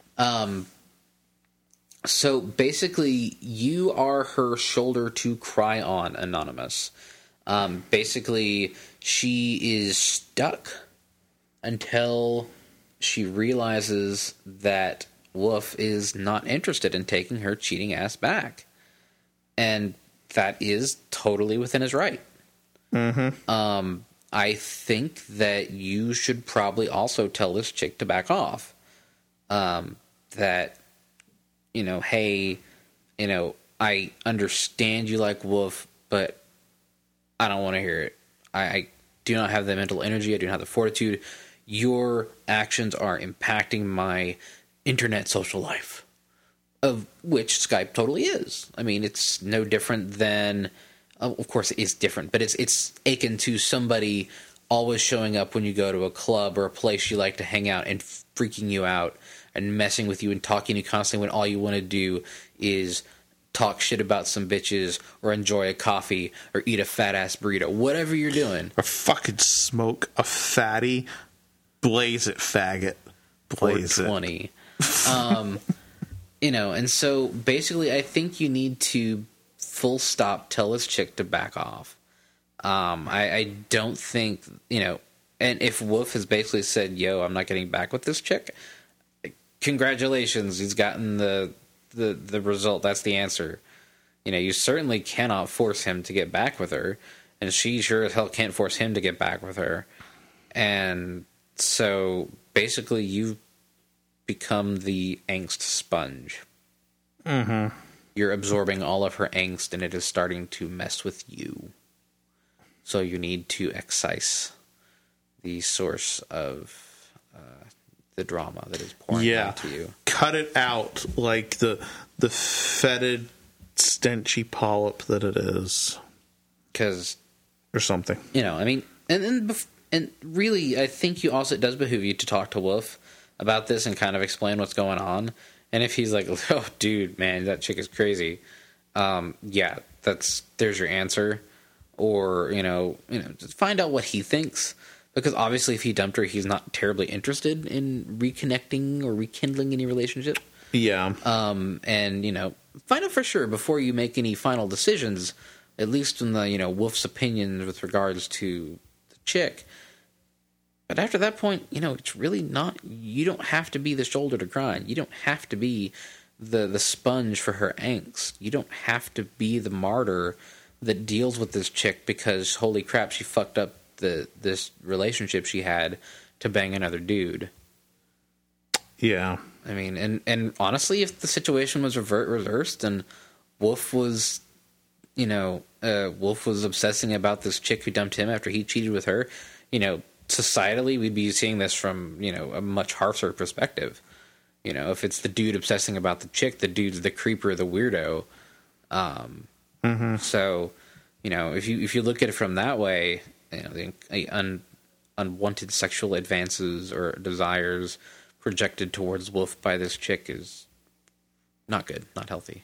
So basically, you are her shoulder to cry on, Anonymous. Basically, she is stuck until she realizes that Wolf is not interested in taking her cheating ass back. And that is totally within his right. Mm-hmm. I think that you should probably also tell this chick to back off. That, hey, I understand you like Wolf, but I don't want to hear it. I do not have the mental energy. I do not have the fortitude. Your actions are impacting my internet social life, of which Skype totally is. I mean, it's no different than, of course it is different, but it's akin to somebody always showing up when you go to a club or a place you like to hang out and freaking you out and messing with you and talking to you constantly when all you want to do is talk shit about some bitches, or enjoy a coffee, or eat a fat-ass burrito. Whatever you're doing. Or fucking smoke a fatty. Blaze it, faggot. Blaze 420. You know, and so basically I think you need to full stop tell this chick to back off. I don't think, you know, and if Wolf has basically said, yo, I'm not getting back with this chick, congratulations, he's gotten the result. That's the answer. You know, you certainly cannot force him to get back with her, and she sure as hell can't force him to get back with her. And so basically you've become the angst sponge. Mm-hmm. You're absorbing all of her angst, and it is starting to mess with you. So you need to excise the source of the drama that is pouring into you. Cut it out like the fetid, stenchy polyp that it is. Or something. You know, I mean, and really, I think it does behoove you to talk to Wolf about this and kind of explain what's going on. And if he's like, oh, dude, man, that chick is crazy. Yeah, there's your answer. Or, you know, just find out what he thinks. Because obviously if he dumped her, he's not terribly interested in reconnecting or rekindling any relationship. Yeah. And, you know, find out for sure before you make any final decisions, at least in the, you know, Wolf's opinions with regards to the chick. But after that point, you know, it's really not, you don't have to be the shoulder to cry on. You don't have to be the sponge for her angst. You don't have to be the martyr that deals with this chick because, holy crap, she fucked up this relationship she had to bang another dude. Yeah. I mean, and honestly, if the situation was reversed and Wolf was, you know, Wolf was obsessing about this chick who dumped him after he cheated with her, you know, societally, we'd be seeing this from, you know, a much harsher perspective. You know, if it's the dude obsessing about the chick, the dude's the creeper, the weirdo. So, you know, if you look at it from that way, you know, the unwanted sexual advances or desires projected towards Wolf by this chick is not good, not healthy.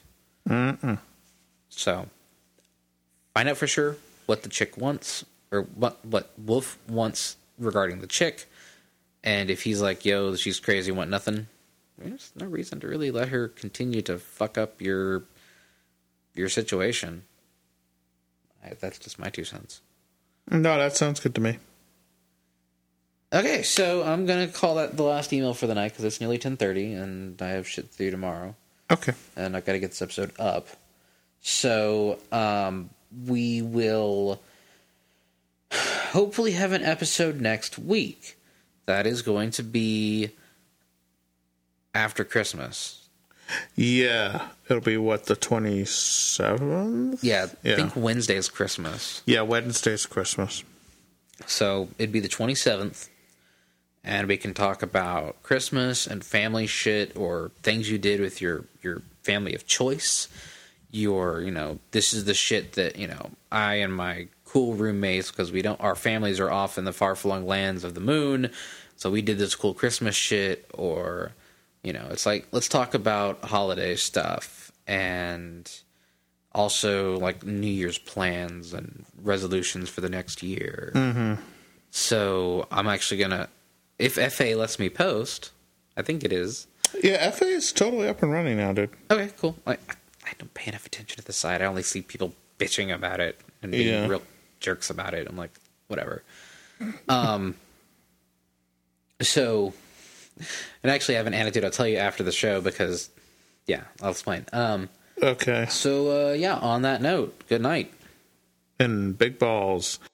So, find out for sure what the chick wants, or what Wolf wants regarding the chick, and if he's like, yo, she's crazy, want nothing, there's no reason to really let her continue to fuck up your situation. That's just my 2 cents. No, that sounds good to me. Okay, so I'm going to call that the last email for the night because it's nearly 10:30 and I have shit to do tomorrow. Okay. And I've got to get this episode up. So we will hopefully have an episode next week. That is going to be after Christmas. Yeah. It'll be, what, the 27th? Yeah, I think Wednesday is Christmas. Yeah, Wednesday's Christmas. So it'd be the 27th. And we can talk about Christmas and family shit or things you did with your family of choice. You know, this is the shit that, you know, I and my cool roommates, because our families are off in the far-flung lands of the moon, so we did this cool Christmas shit. Or, you know, it's like, let's talk about holiday stuff and also like New Year's plans and resolutions for the next year. Mm-hmm. So I'm actually gonna, if FA lets me post, I think it is. Yeah, FA is totally up and running now, dude. Okay, cool. I don't pay enough attention to the site. I only see people bitching about it and being real jerks about it. I'm like, whatever. So, and actually I have an anecdote I'll tell you after the show because, yeah, I'll explain. Okay. So, yeah, on that note, good night. And big balls.